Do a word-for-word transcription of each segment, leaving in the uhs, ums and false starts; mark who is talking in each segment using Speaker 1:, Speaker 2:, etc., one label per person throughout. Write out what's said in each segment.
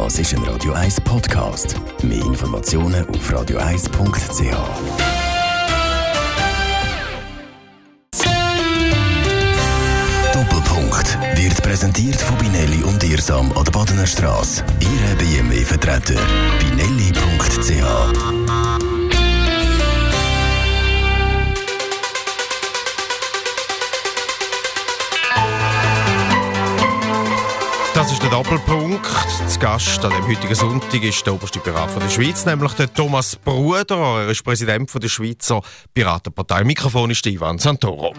Speaker 1: Das ist ein Radio eins Podcast. Mehr Informationen auf radio eins punkt c h. Doppelpunkt wird präsentiert von Binelli und Irsam an der Badener Straße. Ihre B M W-Vertreter binelli punkt c h.
Speaker 2: Das ist der Doppelpunkt. Zu Gast an dem heutigen Sonntag ist der oberste Pirat von der Schweiz, nämlich der Thomas Bruder. Er ist Präsident von der Schweizer Piratenpartei. Mikrofon ist Ivan Santoro.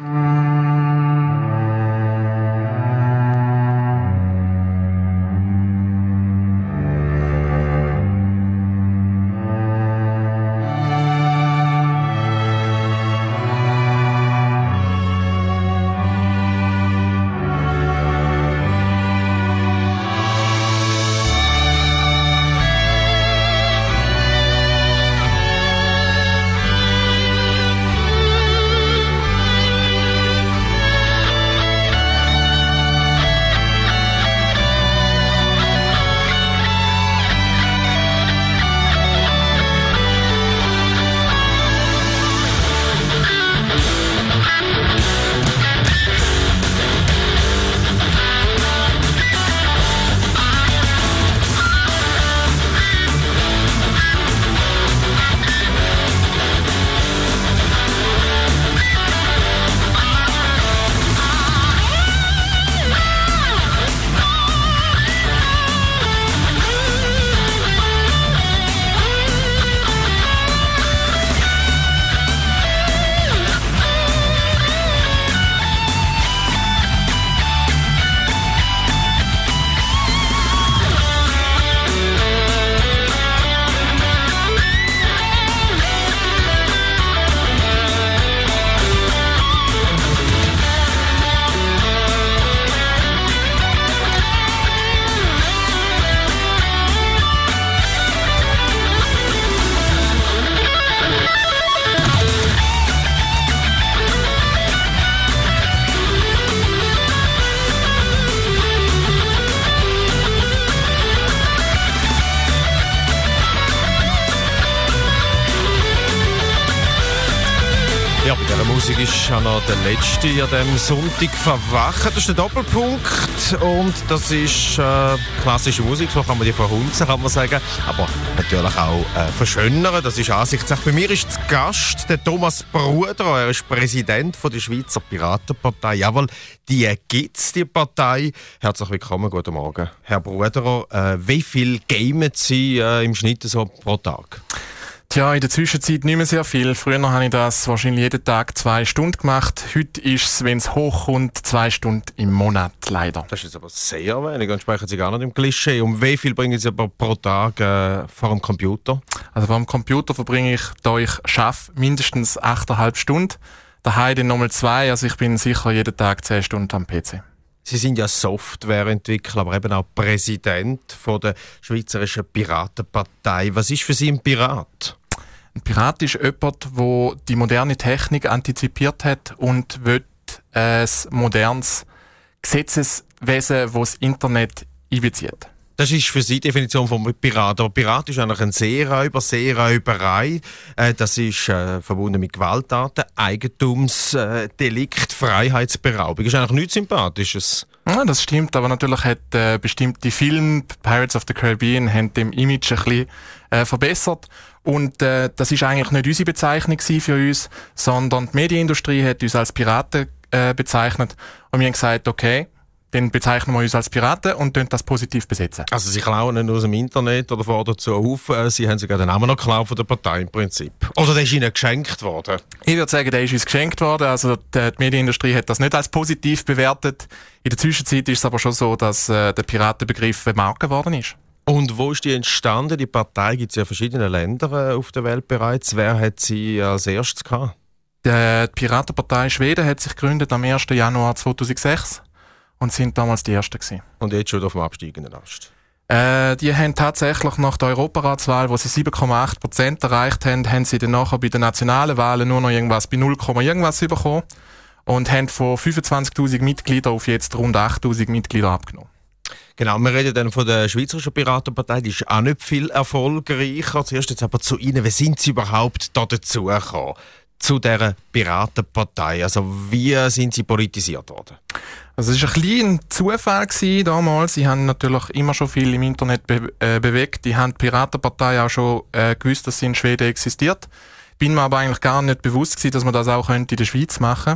Speaker 2: Ja, bei dieser Musik ist auch noch der letzte an diesem Sonntag verwachen. Das ist der Doppelpunkt und das ist äh, klassische Musik, so kann man die verhunzen, kann man sagen, aber natürlich auch äh, verschönern. Das ist Ansichtssache. Bei mir ist zu Gast der Thomas Bruder, er ist Präsident von der Schweizer Piratenpartei. Jawohl, die gibt's, die Partei. Herzlich willkommen, guten Morgen. Herr Bruder, äh, wie viel gamen Sie äh, im Schnitt so pro Tag?
Speaker 3: Tja, in der Zwischenzeit nicht mehr sehr viel. Früher habe ich das wahrscheinlich jeden Tag zwei Stunden gemacht. Heute ist es, wenn es hochkommt, zwei Stunden im Monat, leider. Das ist
Speaker 2: jetzt aber sehr wenig. Und sprechen Sie gar nicht im Klischee. Um wie viel bringen Sie aber pro Tag äh, vor dem Computer?
Speaker 3: Also vor dem Computer verbringe ich, da ich arbeite, mindestens achteinhalb Stunden. Daheim dann nochmal zwei. Also ich bin sicher jeden Tag zehn Stunden am P C.
Speaker 2: Sie sind ja Softwareentwickler, aber eben auch Präsident von der Schweizerischen Piratenpartei. Was ist für Sie ein Pirat?
Speaker 3: Ein Pirat ist jemand, der die moderne Technik antizipiert hat und will ein modernes Gesetzeswesen, das das Internet einbezieht.
Speaker 2: Das ist für Sie die Definition von Pirat. Aber Pirat ist eigentlich ein Seeräuber, Seeräuberei. Äh, das ist äh, verbunden mit Gewalttaten, Eigentumsdelikt, Freiheitsberaubung. Ist eigentlich nichts Sympathisches.
Speaker 3: Ja, das stimmt, aber natürlich hat äh, bestimmte Filme, Pirates of the Caribbean, haben dem Image ein bisschen äh, verbessert. Und äh, das ist eigentlich nicht unsere Bezeichnung für uns, sondern die Medienindustrie hat uns als Piraten äh, bezeichnet. Und wir haben gesagt, okay, dann bezeichnen wir uns als Piraten und das positiv besetzen.
Speaker 2: Also Sie klauen nicht aus dem Internet oder fordern dazu auf, Sie haben sogar den Namen noch geklaut von der Partei im Prinzip. Oder der ist Ihnen geschenkt worden?
Speaker 3: Ich würde sagen, der ist uns geschenkt worden. Also die, die Medienindustrie hat das nicht als positiv bewertet. In der Zwischenzeit ist es aber schon so, dass äh, der Piratenbegriff eine Marke geworden ist.
Speaker 2: Und wo ist die entstanden? Die Partei gibt es ja in verschiedenen Ländern äh, auf der Welt bereits. Wer hat sie als erstes gehabt?
Speaker 3: Die Piratenpartei Schweden hat sich gegründet am ersten Januar zweitausendsechs. Und sind damals die Ersten gewesen.
Speaker 2: Und jetzt schon auf dem absteigenden Ast?
Speaker 3: Äh, die haben tatsächlich nach der Europaratswahl, wo sie sieben Komma acht Prozent erreicht haben, haben sie dann nachher bei den nationalen Wahlen nur noch irgendwas bei null, irgendwas bekommen und haben von fünfundzwanzigtausend Mitgliedern auf jetzt rund achttausend Mitglieder abgenommen.
Speaker 2: Genau, wir reden dann von der Schweizerischen Piratenpartei, die ist auch nicht viel erfolgreicher. Zuerst jetzt aber zu Ihnen, wie sind Sie überhaupt da dazu gekommen? Zu dieser Piratenpartei, also wie sind Sie politisiert worden?
Speaker 3: Also es war ein bisschen ein Zufall gewesen damals. Sie haben natürlich immer schon viel im Internet be- äh, bewegt. Die haben die Piratenpartei auch schon äh, gewusst, dass sie in Schweden existiert. Bin mir aber eigentlich gar nicht bewusst gewesen, dass man das auch könnte in der Schweiz machen.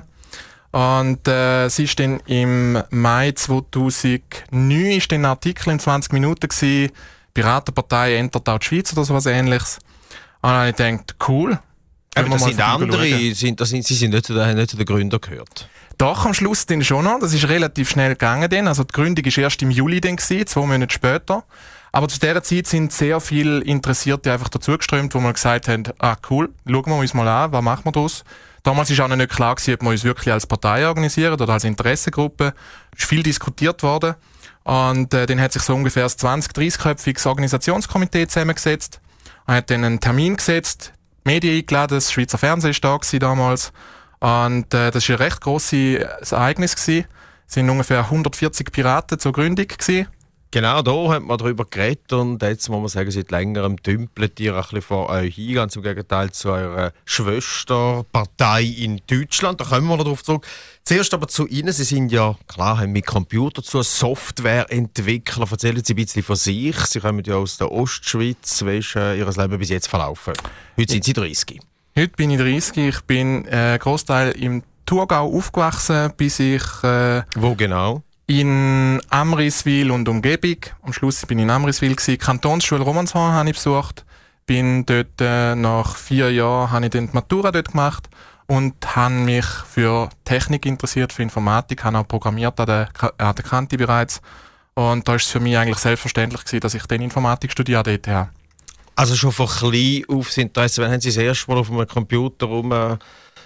Speaker 3: Und äh, es ist dann im Mai zweitausendneun ist dann ein Artikel in zwanzig Minuten gewesen, Piratenpartei entert auch die Schweiz oder sowas Ähnliches. Und dann habe ich gedacht, cool.
Speaker 2: Aber das sind andere, sind, das sind, Sie sind nicht zu den, nicht zu den Gründern gehört.
Speaker 3: Doch, am Schluss dann schon noch. Das ist relativ schnell gegangen dann. Also die Gründung war erst im Juli dann gewesen, zwei Monate später. Aber zu dieser Zeit sind sehr viele Interessierte einfach dazugeströmt, wo wir gesagt haben, ah cool, schauen wir uns mal an, was machen wir daraus? Damals war auch noch nicht klar gewesen, ob wir uns wirklich als Partei organisieren oder als Interessengruppe. Es ist viel diskutiert worden. Und äh, dann hat sich so ungefähr ein zwanzig-, dreißig-köpfiges Organisationskomitee zusammengesetzt. Man hat dann einen Termin gesetzt, Medien eingeladen, das Schweizer Fernsehen war da damals. Und äh, das war ein recht grosses Ereignis gewesen. Es waren ungefähr hundertvierzig Piraten zur Gründung gewesen.
Speaker 2: Genau, da haben wir darüber geredet und jetzt muss man sagen, seit längerem dümpelt ihr ein bisschen vor euch hin, ganz im Gegenteil zu eurer Schwesterpartei in Deutschland. Da kommen wir noch darauf zurück. Zuerst aber zu Ihnen. Sie sind ja, klar, haben mit Computer zu Softwareentwickler. Erzählen Sie ein bisschen von sich. Sie kommen ja aus der Ostschweiz. Wie ist äh, Ihr Leben bis jetzt verlaufen? Heute sind Sie dreißig.
Speaker 3: Heute bin ich dreißig. Ich bin äh, Großteil im Thurgau aufgewachsen, bis ich... Äh,
Speaker 2: Wo genau?
Speaker 3: In Amriswil und Umgebung. Am Schluss bin ich in Amriswil gsi. Kantonsschule Romanshorn habe ich besucht. Bin dort äh, nach vier Jahren habe ich dann die Matura dort gemacht und habe mich für Technik interessiert, für Informatik, habe auch programmiert an der, an der Kante bereits. Und da ist es für mich eigentlich selbstverständlich gewesen, dass ich dann Informatik studiere dort habe.
Speaker 2: Also schon von klein auf das Interesse, wann haben Sie das erste Mal auf einem Computer rum? Äh,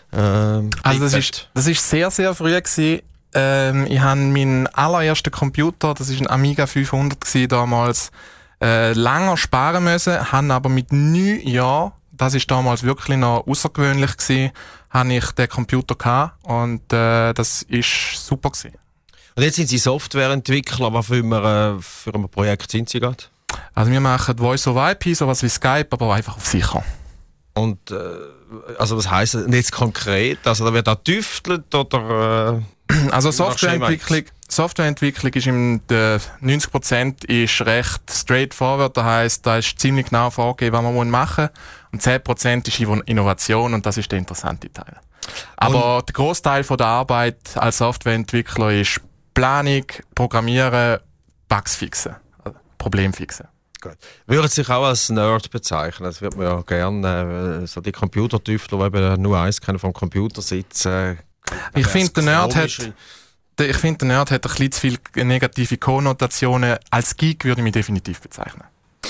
Speaker 3: also das ist, das ist sehr, sehr früh gewesen. Ähm, ich habe meinen allerersten Computer, das war ein Amiga fünfhundert gewesen, damals, äh, länger sparen müssen, habe aber mit neun Jahren, das war damals wirklich noch außergewöhnlich gewesen, habe ich den Computer gehabt und äh, das ist super gewesen.
Speaker 2: Und jetzt sind Sie Softwareentwickler, was für ein, äh, für ein Projekt sind Sie gerade?
Speaker 3: Also wir machen Voice over I P, sowas wie Skype, aber einfach auf sicher. Und
Speaker 2: äh, also was heisst das jetzt konkret? Also da wird da tüftelt oder... Äh
Speaker 3: Also Softwareentwicklung, Softwareentwicklung ist im de neunzig Prozent ist recht straightforward, das heisst, da ist ziemlich genau vorgegeben, was man machen muss. Und zehn Prozent ist Innovation und das ist der interessante Teil. Aber und der Großteil von der Arbeit als Softwareentwickler ist Planung, Programmieren, Bugs fixen, also Problem fixen.
Speaker 2: Gut. Würden Sie sich auch als Nerd bezeichnen? Das wird man ja gerne, so die Computertüftler, die eben nur eins können vom Computer sitzen.
Speaker 3: Ich finde, der Nerd hat, ich finde, der Nerd hat ein bisschen zu viele negative Konnotationen. Als Geek würde ich mich definitiv bezeichnen.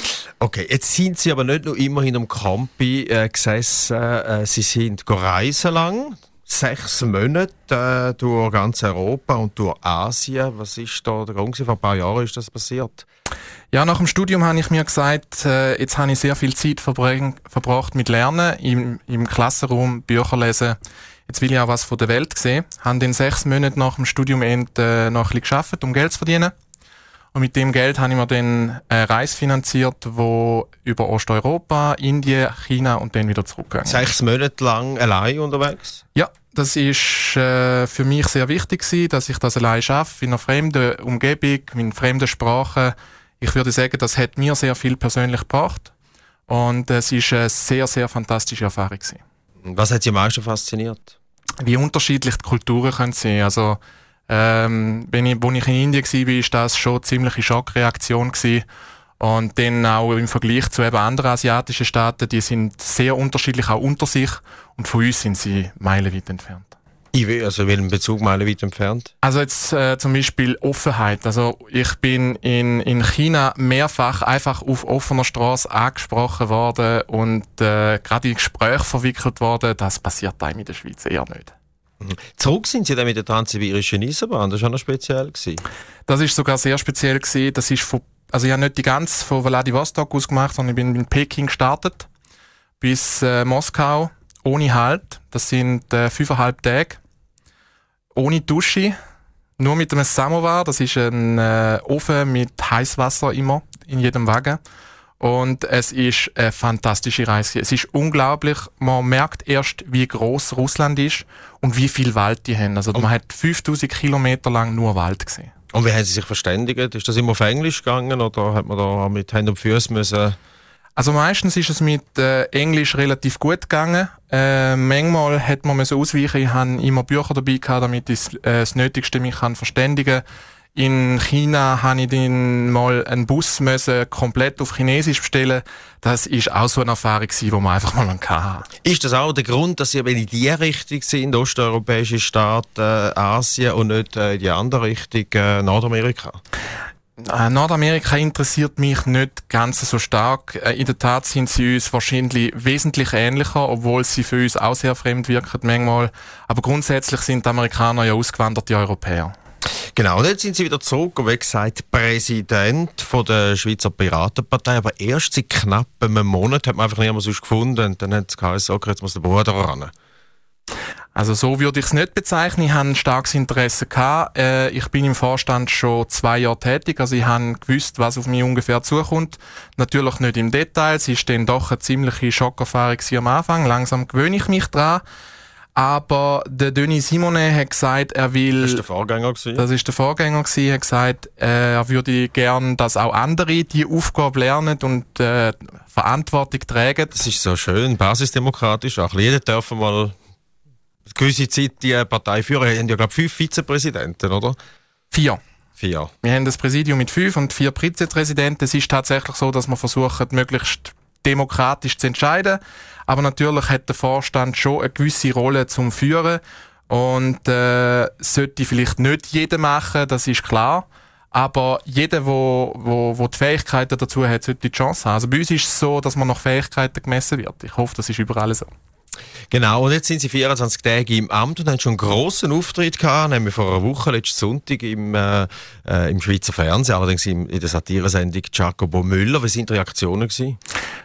Speaker 2: Okay, jetzt sind Sie aber nicht nur immer in einem Campi äh, gesessen. Äh, Sie sind reisen lang, sechs Monate äh, durch ganz Europa und durch Asien. Was ist da der Grund? Vor ein paar Jahren ist das passiert.
Speaker 3: Ja, nach dem Studium habe ich mir gesagt, äh, jetzt habe ich sehr viel Zeit verbring, verbracht mit Lernen, im, im Klassenraum, Bücher lesen. Jetzt will ich auch was von der Welt sehen. Habe dann sechs Monate nach dem Studium end, äh, noch ein bisschen gearbeitet, um Geld zu verdienen. Und mit dem Geld habe ich mir dann eine Reise finanziert, die über Osteuropa, Indien, China und dann wieder zurückgegangen.
Speaker 2: Sechs Monate lang allein unterwegs?
Speaker 3: Ja, das ist äh, für mich sehr wichtig gewesen, dass ich das allein schaffe, in einer fremden Umgebung, in fremden Sprachen. Ich würde sagen, das hat mir sehr viel persönlich gebracht. Und es ist eine sehr, sehr fantastische Erfahrung gewesen.
Speaker 2: Was hat Sie am meisten fasziniert?
Speaker 3: Wie unterschiedlich die Kulturen können sein. Also, ähm, wenn ich, als ich in Indien war, war das schon eine ziemliche Schockreaktion gewesen. Und dann auch im Vergleich zu eben anderen asiatischen Staaten, die sind sehr unterschiedlich auch unter sich und von uns sind sie meilenweit entfernt.
Speaker 2: Also in welchem Bezug meilenweit entfernt?
Speaker 3: Also jetzt äh, zum Beispiel Offenheit. Also ich bin in, in China mehrfach einfach auf offener Straße angesprochen worden und äh, gerade in Gespräche verwickelt worden. Das passiert einem in der Schweiz eher nicht.
Speaker 2: Mhm. Zurück sind Sie dann mit der Transsibirischen Eisenbahn. Das war auch noch speziell gewesen.
Speaker 3: Das ist sogar sehr speziell gewesen. Das ist von, also ich habe nicht die ganze von Vladivostok aus gemacht, sondern ich bin in Peking gestartet bis äh, Moskau ohne Halt. Das sind äh, fünfeinhalb Tage. Ohne Dusche, Nur mit einem Samovar, das ist ein äh, Ofen mit Heißwasser immer in jedem Wagen. Und es ist eine fantastische Reise. Es ist unglaublich. Man merkt erst, wie gross Russland ist und wie viel Wald die haben. Also, man hat fünftausend Kilometer lang nur Wald gesehen.
Speaker 2: Und wie haben Sie sich verständigt? Ist das immer auf Englisch gegangen oder hat man da mit Händen und Füßen müssen?
Speaker 3: Also meistens ist es mit äh, Englisch relativ gut gegangen. Äh, manchmal hat man müssen ausweichen. Ich hatte immer Bücher dabei gehabt, damit ich äh, das Nötigste mich kann verständigen kann. In China habe ich dann mal einen Bus müssen komplett auf Chinesisch bestellen. Das ist auch so eine Erfahrung gewesen, die man einfach mal hatte.
Speaker 2: Ist das auch der Grund, dass Sie in die Richtung sind, osteuropäische Staaten, äh, Asien und nicht äh, in die andere Richtung, äh, Nordamerika?
Speaker 3: Äh, Nordamerika interessiert mich nicht ganz so stark. Äh, in der Tat sind sie uns wahrscheinlich wesentlich ähnlicher, obwohl sie für uns auch sehr fremd wirken manchmal. Aber grundsätzlich sind die Amerikaner ja ausgewanderte Europäer.
Speaker 2: Genau, und jetzt sind Sie wieder zurück und wie gesagt Präsident von der Schweizer Piratenpartei, aber erst seit knapp einem Monat hat man einfach niemand sonst gefunden und dann hat es geheißen, okay, jetzt muss der Bruder ran.
Speaker 3: Also so würde ich es nicht bezeichnen. Ich hatte ein starkes Interesse gehabt. Äh, ich bin im Vorstand schon zwei Jahre tätig, also ich habe gewusst, was auf mich ungefähr zukommt. Natürlich nicht im Detail, es ist dann doch eine ziemliche Schockerfahrung am Anfang. Langsam gewöhne ich mich dran. Aber der Denis Simonet hat gesagt, er will...
Speaker 2: Das war der Vorgänger gewesen.
Speaker 3: Das ist der Vorgänger gewesen. Er hat gesagt, äh, er würde gerne, dass auch andere die Aufgabe lernen und äh, Verantwortung tragen.
Speaker 2: Das ist so schön, basisdemokratisch. Auch jeder darf mal eine gewisse Zeit die Partei führen. Wir haben ja, glaube ich, fünf Vizepräsidenten, oder?
Speaker 3: Vier.
Speaker 2: Vier.
Speaker 3: Wir haben das Präsidium mit fünf und vier Vizepräsidenten. Es ist tatsächlich so, dass wir versuchen, möglichst demokratisch zu entscheiden. Aber natürlich hat der Vorstand schon eine gewisse Rolle zum Führen und äh, sollte vielleicht nicht jeder machen, das ist klar. Aber jeder, wo, wo, wo die Fähigkeiten dazu hat, sollte die Chance haben. Also bei uns ist es so, dass man nach Fähigkeiten gemessen wird. Ich hoffe, das ist überall so.
Speaker 2: Genau, und jetzt sind Sie vierundzwanzig Tage im Amt und haben schon einen grossen Auftritt gehabt, nämlich vor einer Woche, letzten Sonntag im, äh, äh, im Schweizer Fernsehen, allerdings in, in der Satiresendung Giacomo Müller. Wie sind die Reaktionen gewesen?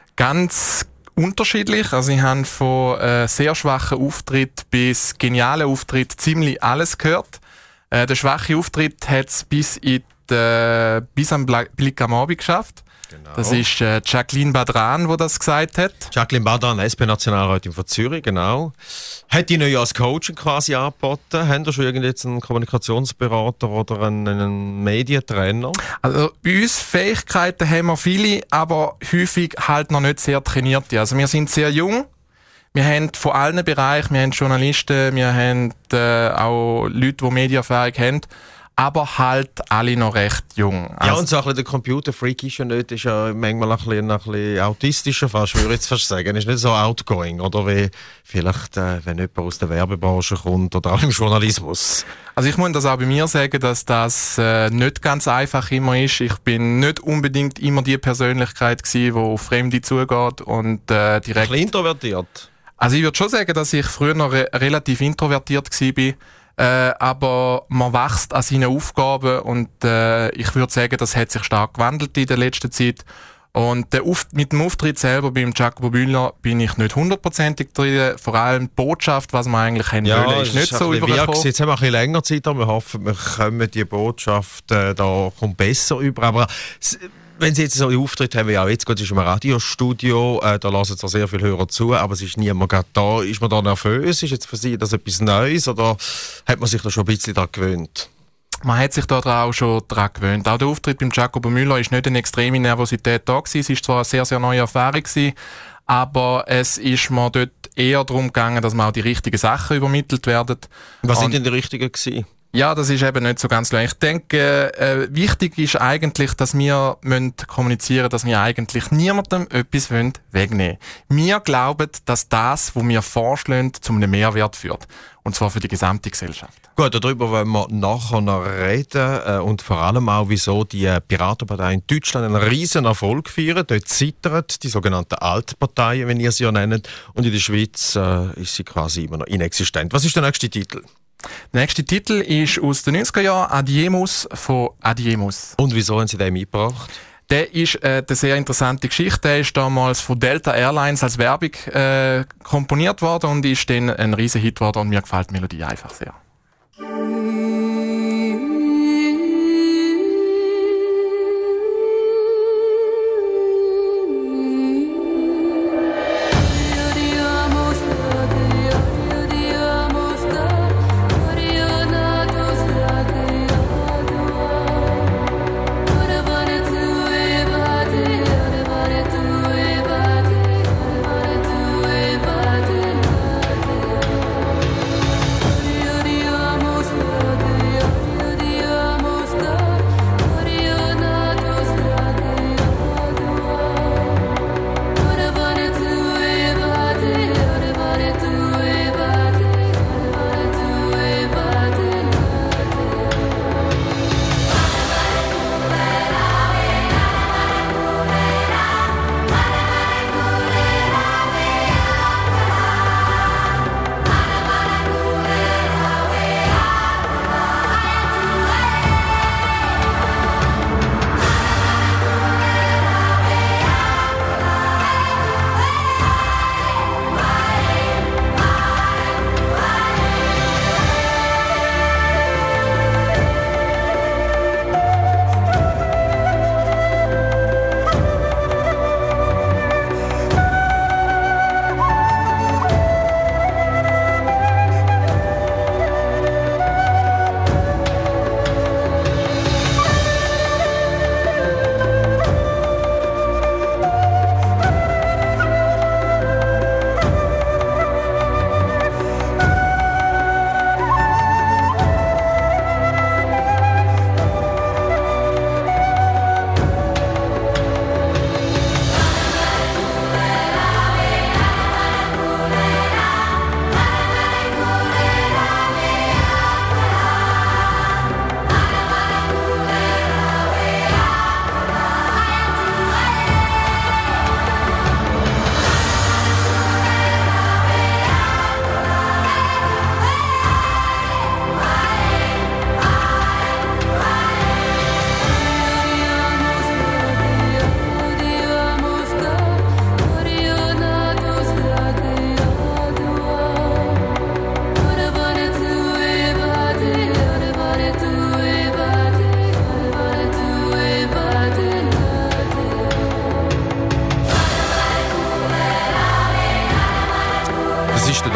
Speaker 3: Ganz unterschiedlich. Also ich habe von äh, sehr schwachen Auftritt bis genialen Auftritt ziemlich alles gehört. Äh, der schwache Auftritt hat es bis, in die, bis am Blick am Abend geschafft. Genau. Das ist äh, Jacqueline Badran, die das gesagt hat.
Speaker 2: Jacqueline Badran, S P-Nationalrätin von Zürich, genau. Hat Ihnen ja als Coaching quasi angeboten? Haben Sie schon jetzt einen Kommunikationsberater oder einen, einen Medientrainer?
Speaker 3: Also bei uns Fähigkeiten haben wir viele, aber häufig halt noch nicht sehr trainierte. Also wir sind sehr jung. Wir haben von allen Bereichen, wir haben Journalisten, wir haben äh, auch Leute, die Medienerfahrung haben. Aber halt alle noch recht jung.
Speaker 2: Also ja, und so ein bisschen der Computerfreak ist ja nicht, ist ja manchmal ein bisschen, ein bisschen autistischer fast, würde ich jetzt fast sagen. Ist nicht so outgoing, oder wie vielleicht, äh, wenn jemand aus der Werbebranche kommt oder auch im Journalismus.
Speaker 3: Also ich muss das auch bei mir sagen, dass das äh, nicht ganz einfach immer ist. Ich bin nicht unbedingt immer die Persönlichkeit gewesen, die auf Fremde zugeht und äh, direkt...
Speaker 2: Ein bisschen introvertiert?
Speaker 3: Also ich würde schon sagen, dass ich früher noch re- relativ introvertiert war. Äh, aber man wächst an seinen Aufgaben und äh, ich würde sagen, das hat sich stark gewandelt in der letzten Zeit. Und der Auf- mit dem Auftritt selber beim Giacomo Müller bin ich nicht hundertprozentig drin. Vor allem die Botschaft, was wir eigentlich haben
Speaker 2: ja,
Speaker 3: wollen, ist nicht so übergekommen.
Speaker 2: Jetzt haben wir ein bisschen länger Zeit, aber wir hoffen, wir kommen die Botschaft äh, da kommt besser über. Aber wenn Sie jetzt so einen Auftritt haben, wie auch jetzt, gut, es ist ein Radiostudio, äh, da lassen zwar sehr viele Hörer zu, aber es ist niemand gerade da. Ist man da nervös? Ist jetzt für Sie das etwas Neues oder hat man sich da schon ein bisschen daran gewöhnt?
Speaker 3: Man hat sich da auch schon daran gewöhnt. Auch der Auftritt beim Giacomo Müller ist nicht eine extreme Nervosität da gewesen. Es ist zwar eine sehr, sehr neue Erfahrung gewesen, aber es ist mir dort eher darum gegangen, dass mir auch die richtigen Sachen übermittelt werden.
Speaker 2: Was sind denn die richtigen gewesen?
Speaker 3: Ja, das ist eben nicht so ganz klar. Ich denke, äh, wichtig ist eigentlich, dass wir müssen kommunizieren, dass wir eigentlich niemandem etwas wegnehmen wollen. Wir glauben, dass das, was wir vorschlagen, zu einem Mehrwert führt. Und zwar für die gesamte Gesellschaft.
Speaker 2: Gut, darüber wollen wir nachher noch reden. Äh, und vor allem auch, wieso die Piratenpartei in Deutschland einen riesen Erfolg feiert. Dort zittert die sogenannten Altparteien, wenn ihr sie ja nennt. Und in der Schweiz äh, ist sie quasi immer noch inexistent. Was ist der nächste Titel?
Speaker 3: Der nächste Titel ist aus den neunziger Jahren, Adiemus von Adiemus.
Speaker 2: Und wieso haben Sie den mitgebracht?
Speaker 3: Der ist äh, eine sehr interessante Geschichte. Der ist damals von Delta Airlines als Werbung äh, komponiert worden und ist dann ein riesen Hit geworden und mir gefällt die Melodie einfach sehr.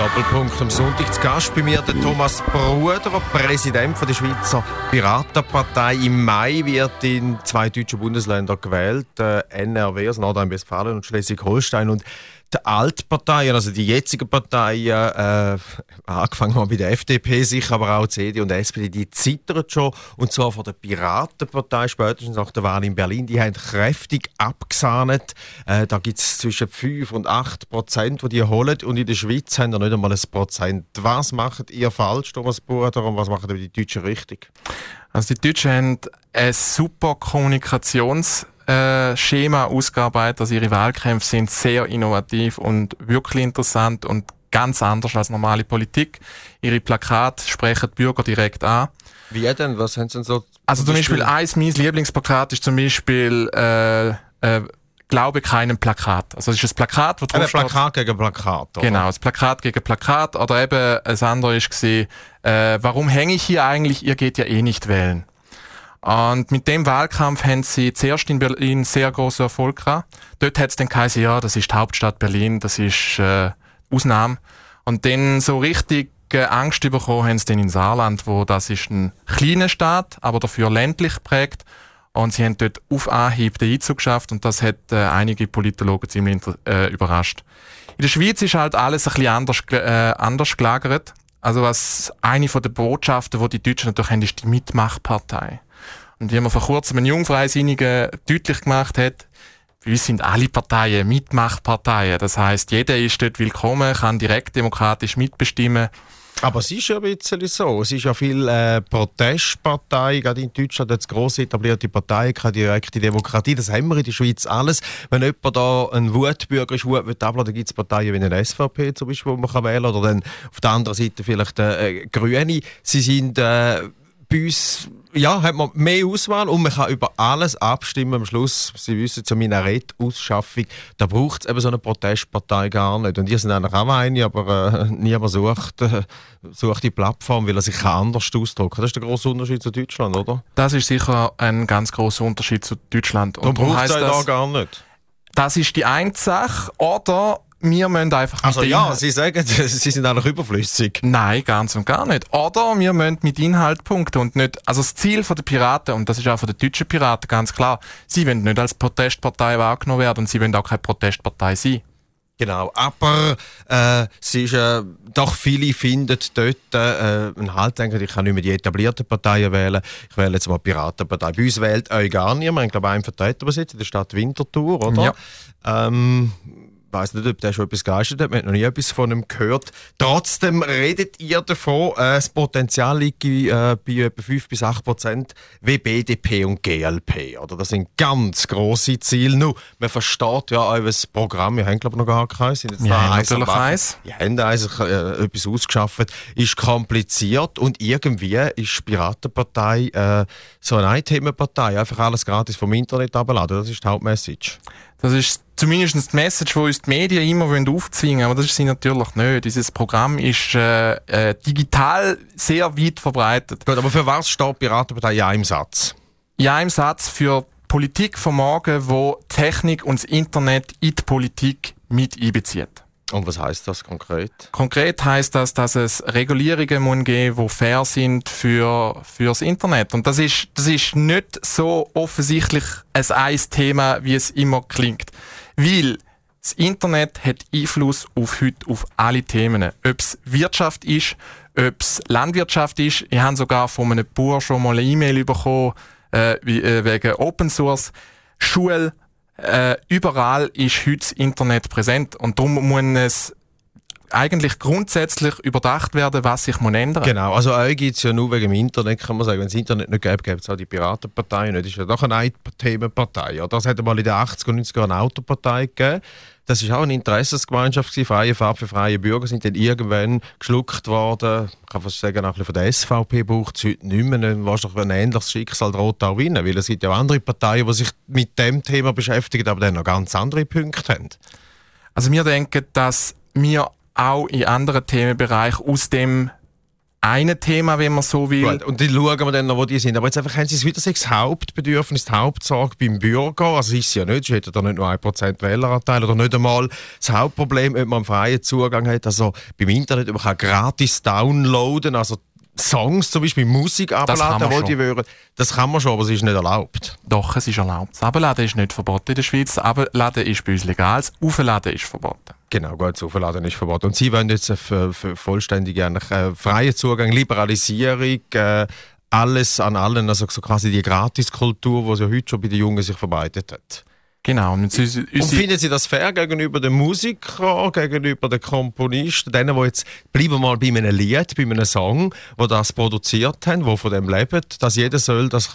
Speaker 2: Doppelpunkt am Sonntag zu Gast bei mir der Thomas Bruder, Präsident von der Schweizer Piratenpartei. Im Mai wird in zwei deutschen Bundesländern gewählt, äh, N R W, also Nordrhein-Westfalen und Schleswig-Holstein. Und die Altparteien, also die jetzigen Parteien, äh, angefangen mal bei der F D P, sicher, aber auch C D U und S P D, die zittern schon. Und zwar von der Piratenpartei, spätestens nach der Wahl in Berlin. Die haben kräftig abgesahnet. Äh, da gibt es zwischen fünf und acht Prozent, die die holen. Und in der Schweiz haben wir nicht einmal ein Prozent. Was macht ihr falsch, Thomas Bruder, und was machen die Deutschen richtig?
Speaker 3: Also die Deutschen haben ein super Kommunikations- Äh, Schema ausgearbeitet. Also ihre Wahlkämpfe sind sehr innovativ und wirklich interessant und ganz anders als normale Politik. Ihre Plakate sprechen die Bürger direkt an.
Speaker 2: Wie denn? Was haben Sie denn so?
Speaker 3: Also zum Beispiel eins, mein Lieblingsplakat ist zum Beispiel äh, äh, Glaube keinem Plakat. Also es ist ein Plakat, wo drauf
Speaker 2: ein Plakat steht, gegen Plakat, oder?
Speaker 3: Genau, das Plakat gegen Plakat. Oder eben ein anderes war, äh, warum hänge ich hier eigentlich? Ihr geht ja eh nicht wählen. Und mit dem Wahlkampf haben sie zuerst in Berlin sehr grossen Erfolg gehabt. Dort hat es dann geheißen, ja, das ist die Hauptstadt Berlin, das ist äh, Ausnahme. Und dann so richtig äh, Angst bekommen haben sie dann in Saarland, wo das ist ein kleiner Staat, aber dafür ländlich geprägt. Und sie haben dort auf Anhieb den Einzug geschafft und das hat äh, einige Politologen ziemlich äh, überrascht. In der Schweiz ist halt alles ein bisschen anders, äh, anders gelagert. Also was eine von den Botschaften, die die Deutschen natürlich haben, ist die Mitmachpartei. Und wie man vor kurzem einen Jungfreisinnigen deutlich gemacht hat, bei uns sind alle Parteien Mitmachparteien. Das heisst, jeder ist dort willkommen, kann direkt demokratisch mitbestimmen.
Speaker 2: Aber es ist ja ein bisschen so. Es ist ja viel äh, Protestpartei, gerade in Deutschland, eine gross etablierte Partei, keine direkte Demokratie. Das haben wir in der Schweiz alles. Wenn jemand da ein Wutbürger ist, Wut will abladen, dann gibt es Parteien wie eine S V P zum Beispiel, die man kann wählen kann. Oder dann auf der anderen Seite vielleicht äh, Grüne. Sie sind äh, bei uns, ja, hat man mehr Auswahl und man kann über alles abstimmen am Schluss. Sie wissen, zur Minarett-Ausschaffung, da braucht es eben so eine Protestpartei gar nicht. Und die sind eigentlich auch eine, aber äh, niemand sucht, äh, sucht die Plattform, weil er sich anders ausdrücken kann. Das ist der grosse Unterschied zu Deutschland, oder?
Speaker 3: Das ist sicher ein ganz grosser Unterschied zu Deutschland.
Speaker 2: Und darum braucht es da gar nicht.
Speaker 3: Das ist die eine Sache. Oder wir müssen einfach
Speaker 2: also
Speaker 3: mit
Speaker 2: ja,
Speaker 3: Inhalt
Speaker 2: Sie sagen, Sie sind eigentlich überflüssig.
Speaker 3: Nein, ganz und gar nicht. Oder wir müssen mit Inhalt punkten und nicht. Also das Ziel der Piraten, und das ist auch von den deutschen Piraten ganz klar, sie wollen nicht als Protestpartei wahrgenommen werden und sie wollen auch keine Protestpartei sein.
Speaker 2: Genau, aber äh, es ist, äh, doch viele finden dort äh, einen Halt, denken, ich kann nicht mehr die etablierten Parteien wählen, ich wähle jetzt mal die Piratenpartei. Bei uns wählt euch gar niemand, wir haben glaube ich einen Vertreter besitzt in der Stadt Winterthur, oder?
Speaker 3: Ja.
Speaker 2: Ähm, ich weiss nicht, ob der schon etwas geleistet hat, man hat noch nie etwas von ihm gehört. Trotzdem redet ihr davon, äh, das Potenzial liegt äh, bei etwa fünf bis acht Prozent wie B D P und G L P. Oder? Das sind ganz grosse Ziele. Nur, man versteht ja euer Programm, wir haben glaube ich noch gar keins. Sind jetzt
Speaker 3: ja,
Speaker 2: da
Speaker 3: natürlich eins.
Speaker 2: Die haben eins, äh, etwas ausgeschafft, ist kompliziert und irgendwie ist die Piratenpartei äh, so eine Themenpartei, einfach alles gratis vom Internet abladen. Das ist die Hauptmessage.
Speaker 3: Das ist zumindest die Message, die uns die Medien immer aufzwingen wollen, aber das ist sie natürlich nicht. Dieses Programm ist äh, äh, digital sehr weit verbreitet.
Speaker 2: Gut, aber für was steht die Piratenpartei ja im Satz?
Speaker 3: Ja, im Satz für Politik von morgen, wo Technik und das Internet in die Politik mit einbezieht.
Speaker 2: Und was heisst das konkret?
Speaker 3: Konkret heisst das, dass es Regulierungen muss geben, die fair sind für fürs Internet. Und das ist das ist nicht so offensichtlich ein eins Thema, wie es immer klingt, weil das Internet hat Einfluss auf heute auf alle Themen. Ob es Wirtschaft ist, ob es Landwirtschaft ist. Ich habe sogar von einem Bauer schon mal eine E-Mail bekommen äh, wie, äh, wegen Open Source, Schule. Äh, überall ist heute das Internet präsent und darum muss es eigentlich grundsätzlich überdacht werden, was sich ändern muss.
Speaker 2: Genau, also euch gibt es ja nur wegen dem Internet, kann man sagen. Wenn es Internet nicht gäbe, gäbe es auch die Piratenpartei nicht. Das ist ja doch eine Themenpartei. Oder? Das hat mal in den achtziger und neunziger eine Autopartei gegeben. Das war auch eine Interessensgemeinschaft gewesen. Freie Fahrt für freie Bürger sind dann irgendwann geschluckt worden. Ich kann fast sagen, auch ein bisschen von der S V P braucht es heute nicht mehr. Wahrscheinlich ein ähnliches Schicksal droht auch Ihnen, weil es gibt ja auch andere Parteien, die sich mit dem Thema beschäftigen, aber dann noch ganz andere Punkte haben.
Speaker 3: Also wir denken, dass wir auch in anderen Themenbereichen aus dem ein Thema, wenn man so will.
Speaker 2: Gut, und die schauen wir dann noch, wo die sind. Aber jetzt einfach haben sie es wieder das Hauptbedürfnis, die Hauptsorge beim Bürger. Also ist es ja nicht, sie hätten da nicht nur ein Prozent Wähleranteil oder nicht einmal das Hauptproblem, ob man einen freien Zugang hat. Also beim Internet, man kann gratis downloaden, also Songs, zum Beispiel Musik abladen, wo die würden. Das kann man schon, aber es ist nicht erlaubt.
Speaker 3: Doch, es ist erlaubt. Das Abladen ist nicht verboten in der Schweiz. Das Abladen ist bei uns legal. Das Aufladen ist verboten.
Speaker 2: Genau, gut, das Aufladen ist verboten. Und Sie wollen jetzt für, für vollständig eigentlich, äh, freien Zugang, Liberalisierung, äh, alles an allen, also so quasi die Gratiskultur, die ja heute schon bei den Jungen sich verbreitet hat.
Speaker 3: Genau. Und, unsere,
Speaker 2: und finden Sie das fair gegenüber den Musikern, gegenüber den Komponisten, denen, die jetzt, bleiben wir mal bei einem Lied, bei einem Song, die das produziert haben, die von dem leben, dass jeder soll das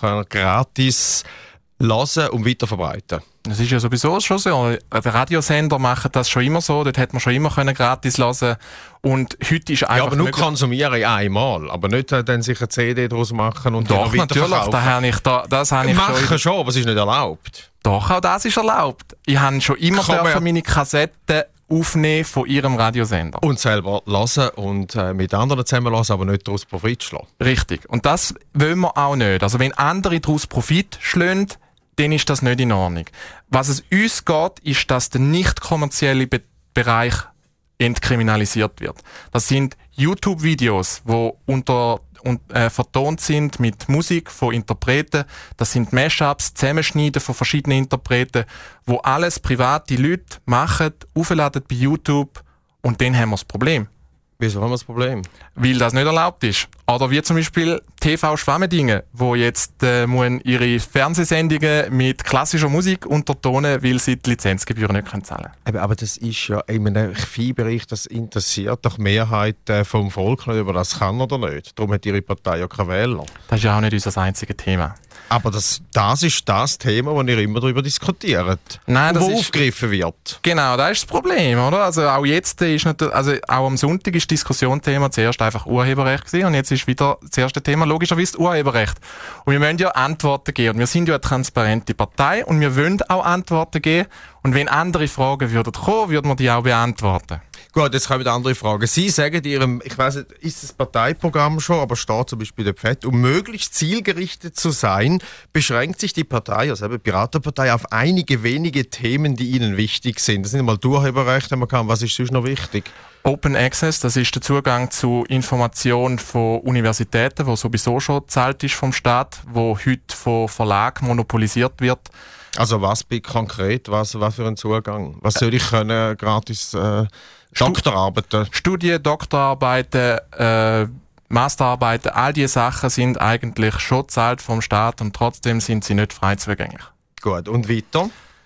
Speaker 2: gratis hören und weiterverbreiten?
Speaker 3: Das ist ja sowieso schon so. Der Radiosender macht das schon immer so. Dort hat man schon immer können gratis hören. Und heute ist einfach...
Speaker 2: Ja, aber nur konsumieren einmal. Aber nicht äh, dann sich eine C D daraus machen und
Speaker 3: doch, natürlich. Da habe ich da, das habe ich
Speaker 2: machen
Speaker 3: schon,
Speaker 2: schon, aber es ist nicht erlaubt.
Speaker 3: Doch, auch das ist erlaubt. Ich habe schon immer dürfen meine Kassetten aufnehmen von ihrem Radiosender.
Speaker 2: Und selber hören und äh, mit anderen zusammen hören, aber nicht daraus Profit schlagen. Richtig.
Speaker 3: Und das wollen wir auch nicht. Also wenn andere daraus Profit schlagen, dann ist das nicht in Ordnung. Was es uns geht, ist, dass der nicht kommerzielle Be- Bereich entkriminalisiert wird. Das sind YouTube-Videos, die unter und, äh, vertont sind mit Musik von Interpreten. Das sind Mashups, Zusammenschneiden von verschiedenen Interpreten, wo alles private Leute machen, aufladen bei YouTube und dann haben wir das Problem.
Speaker 2: Wieso haben wir das Problem?
Speaker 3: Weil das nicht erlaubt ist. Oder wie zum Beispiel T V Schwammendingen, wo jetzt äh, ihre Fernsehsendungen mit klassischer Musik untertonen, weil sie die Lizenzgebühren nicht können zahlen können.
Speaker 2: Aber das ist ja in einem Viehbereich, das interessiert doch die Mehrheit äh, vom Volk nicht, ob er das kann oder nicht. Darum hat ihre Partei ja keine Wähler.
Speaker 3: Das ist ja auch nicht unser einziges Thema.
Speaker 2: Aber das, das ist das Thema, das ihr immer darüber diskutiert.
Speaker 3: Nein, das
Speaker 2: wo
Speaker 3: ist,
Speaker 2: aufgegriffen wird.
Speaker 3: Genau, das ist das Problem, oder? Also auch jetzt ist nicht, also auch am Sonntag ist Diskussionsthema zuerst einfach Urheberrecht gewesen und jetzt ist wieder das erste Thema logischerweise das Urheberrecht. Und wir müssen ja Antworten geben. Und wir sind ja eine transparente Partei und wir wollen auch Antworten geben. Und wenn andere Fragen würden kommen, würden wir die auch beantworten.
Speaker 2: Gut, jetzt kommen andere Fragen. Sie sagen in Ihrem, ich weiss nicht, ist das Parteiprogramm schon, aber steht zum Beispiel der Pfett, um möglichst zielgerichtet zu sein, beschränkt sich die Partei, also die Piratenpartei, auf einige wenige Themen, die Ihnen wichtig sind. Das sind einmal Urheberrecht, wenn man kann. Was ist sonst noch wichtig?
Speaker 3: Open Access, das ist der Zugang zu Informationen von Universitäten, wo sowieso schon gezahlt ist vom Staat, wo heute von Verlagen monopolisiert wird.
Speaker 2: Also was bei konkret, was, was für ein Zugang? Was soll ich können, gratis äh, Doktorarbeiten?
Speaker 3: Studien, Doktorarbeiten, äh, Masterarbeiten, all diese Sachen sind eigentlich schon gezahlt vom Staat und trotzdem sind sie nicht frei zugänglich.
Speaker 2: Gut, und weiter?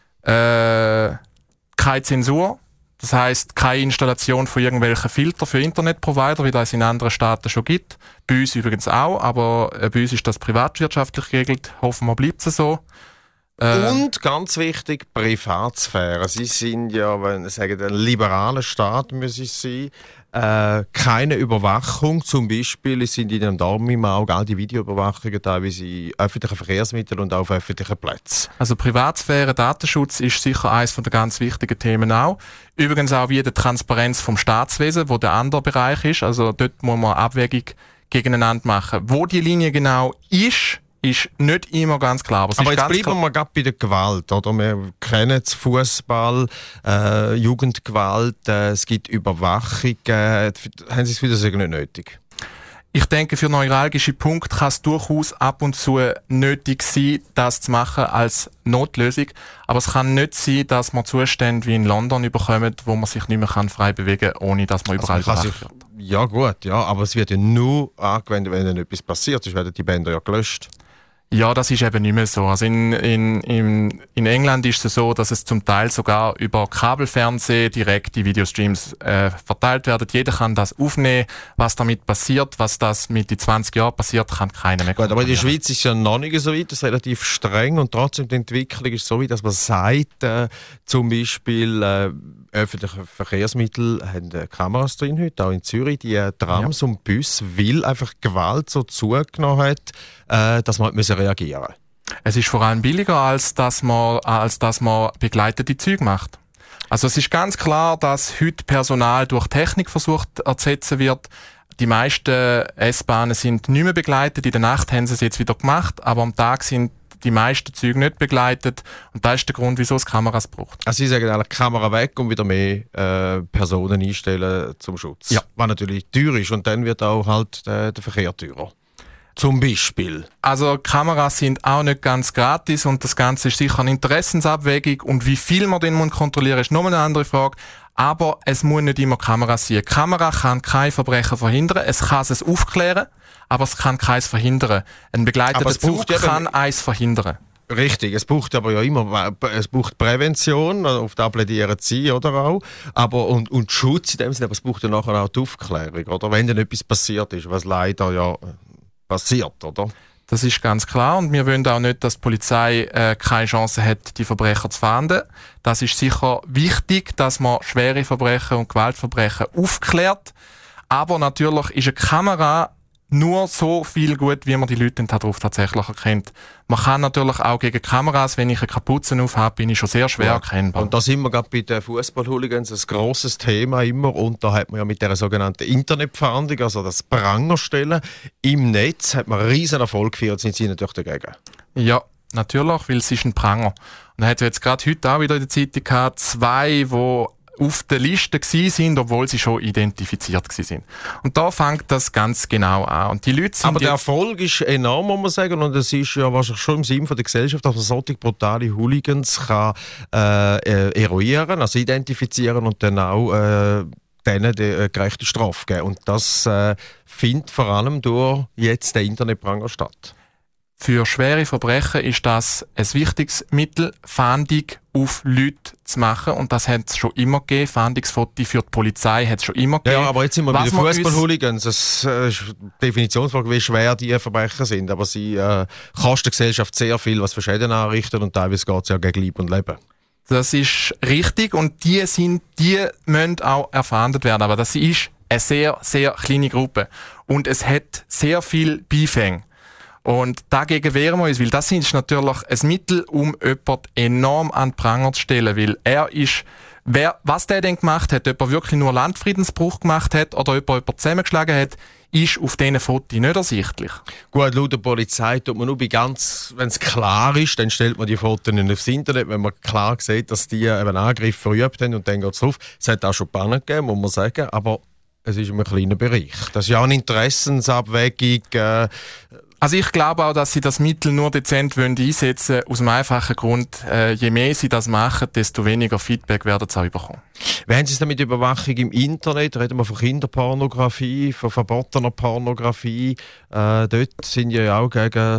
Speaker 3: Äh, keine Zensur. Das heisst, keine Installation von irgendwelchen Filtern für Internetprovider, wie das in anderen Staaten schon gibt. Bei uns übrigens auch, aber äh, bei uns ist das privatwirtschaftlich geregelt. Hoffen wir, bleibt es so.
Speaker 2: Äh, Und ganz wichtig, Privatsphäre. Sie sind ja, wenn Sie sagen, ein liberaler Staat müssen Sie sein. Äh, keine Überwachung, zum Beispiel sind in einem Daumen im Auge all die Videoüberwachungen teilweise in öffentlichen Verkehrsmitteln und auf öffentlichen Plätzen.
Speaker 3: Also Privatsphäre, Datenschutz ist sicher eines der ganz wichtigen Themen auch. Übrigens auch wie die Transparenz vom Staatswesen, wo der andere Bereich ist. Also dort muss man Abwägung gegeneinander machen. Wo die Linie genau ist, ist nicht immer ganz klar. Aber,
Speaker 2: aber jetzt
Speaker 3: ganz
Speaker 2: bleiben
Speaker 3: klar.
Speaker 2: wir gerade bei der Gewalt. Oder? Wir kennen das Fußball, äh, Jugendgewalt, äh, es gibt Überwachung. Äh, haben Sie es wieder sagen, nicht nötig?
Speaker 3: Ich denke, für neuralgische Punkte kann es durchaus ab und zu nötig sein, das zu machen als Notlösung. Aber es kann nicht sein, dass man Zustände wie in London bekommt, wo man sich nicht mehr frei bewegen kann, ohne dass man überall
Speaker 2: also man
Speaker 3: überwacht wird.
Speaker 2: Ja gut, ja, aber es wird ja nur angewendet, wenn dann etwas passiert, sonst werden die Bänder ja gelöscht.
Speaker 3: Ja, das ist eben nicht mehr so. Also in, in, in, in England ist es so, dass es zum Teil sogar über Kabelfernsehen direkt die Videostreams äh, verteilt werden. Jeder kann das aufnehmen. Was damit passiert, was das mit den zwanzig Jahren passiert, kann keiner mehr.
Speaker 2: Gut, aber in der Schweiz ist es ja noch nicht so weit, das ist relativ streng und trotzdem die Entwicklung ist so weit, dass man sagt, äh, zum Beispiel äh, öffentliche Verkehrsmittel haben äh, Kameras drin heute, auch in Zürich, die äh, Trams ja. und Busse, weil einfach Gewalt so zugenommen hat, äh, dass man halt reagieren müssen.
Speaker 3: Es ist vor allem billiger, als dass man, als dass man begleitete Züge macht. Also es ist ganz klar, dass heute Personal durch Technik versucht zu ersetzen wird. die meisten S-Bahnen sind nicht mehr begleitet. In der Nacht haben sie es jetzt wieder gemacht, aber am Tag sind die meisten Züge nicht begleitet. Und das ist der Grund, wieso es Kameras braucht.
Speaker 2: Also Sie sagen eigentlich Kamera weg und wieder mehr äh, Personen einstellen zum Schutz.
Speaker 3: Ja.
Speaker 2: Was natürlich teuer ist und dann wird auch halt äh, der Verkehr teurer. Zum Beispiel.
Speaker 3: Also Kameras sind auch nicht ganz gratis und das Ganze ist sicher eine Interessensabwägung und wie viel man den kontrollieren muss, ist nochmal eine andere Frage. Aber es muss nicht immer Kameras sein. Eine Kamera kann kein Verbrechen verhindern, es kann es aufklären, aber es kann keins verhindern. Ein begleiteter Zug kann eins verhindern.
Speaker 2: Richtig, es braucht aber ja immer, es braucht Prävention, auf das plädieren Sie, oder auch, aber und, und Schutz in dem Sinne, aber es braucht ja nachher auch die Aufklärung, oder? Wenn dann etwas passiert ist, was leider ja passiert, oder?
Speaker 3: Das ist ganz klar und wir wollen auch nicht, dass die Polizei äh, keine Chance hat, die Verbrecher zu fahnden. Das ist sicher wichtig, dass man schwere Verbrechen und Gewaltverbrechen aufklärt, aber natürlich ist eine Kamera nur so viel gut, wie man die Leute darauf tatsächlich erkennt. Man kann natürlich auch gegen Kameras, wenn ich eine Kapuze auf habe, bin ich schon sehr schwer ja. erkennbar.
Speaker 2: Und da sind wir gerade bei den Fußball-Hooligans ein grosses Thema immer. Und da hat man ja mit der sogenannten Internetfahndung, also das Prangerstellen im Netz, hat man einen riesen Erfolg gefeiert. Sind Sie natürlich dagegen?
Speaker 3: Ja, natürlich, weil es ist ein Pranger. Und dann hat jetzt gerade heute auch wieder in der Zeitung gehabt, zwei, die auf der Liste gsi sind, obwohl sie schon identifiziert gsi sind. Und da fängt das ganz genau an. Und die Leute sind
Speaker 2: Aber der Erfolg ist enorm, muss man sagen, und es ist ja wahrscheinlich schon im Sinne der Gesellschaft, dass man solche brutale Hooligans kann äh, eruieren, also identifizieren und dann auch äh, denen die äh, gerechte Strafe geben. Und das äh, findet vor allem durch jetzt den Internetpranger statt.
Speaker 3: Für schwere Verbrechen ist das ein wichtiges Mittel, Fahndung auf Leute zu machen. Und das hat es schon immer gegeben. Fahndungsfotos für die Polizei hat es schon immer gegeben.
Speaker 2: Ja, aber jetzt sind wir bei den Fußball-Hooligans. Es äh, ist eine Definitionsfrage, wie schwer diese Verbrechen sind. Aber sie äh, kosten der Gesellschaft sehr viel, was für Schäden anrichten. Und teilweise geht es ja gegen Leib und Leben. Das
Speaker 3: ist richtig. Und die, sind, die müssen auch erfahndet werden. Aber das ist eine sehr, sehr kleine Gruppe. Und es hat sehr viel Beifänge. Und dagegen wehren wir uns, weil das ist natürlich ein Mittel, um jemanden enorm an den Pranger zu stellen, weil er ist, wer, was der denn gemacht hat, ob er wirklich nur Landfriedensbruch gemacht hat oder ob er jemanden zusammengeschlagen hat, ist auf diesen Fotos nicht ersichtlich.
Speaker 2: Gut, laut der Polizei tut man nur bei ganz, wenn es klar ist, dann stellt man die Fotos nicht aufs Internet, wenn man klar sieht, dass die einen Angriff verübt haben und dann geht es drauf. Es hat auch schon Pannen gegeben, muss man sagen, aber es ist in einem kleinen Bereich. Das ist ja auch eine Interessensabwägung. Äh,
Speaker 3: Also ich glaube auch, dass sie das Mittel nur dezent wollen einsetzen wollen, aus dem einfachen Grund, äh, je mehr sie das machen, desto weniger Feedback werden sie auch bekommen.
Speaker 2: Wie haben Sie es denn mit Überwachung im Internet? Reden wir von Kinderpornografie, von verbotener Pornografie. Äh, dort sind ja auch gegen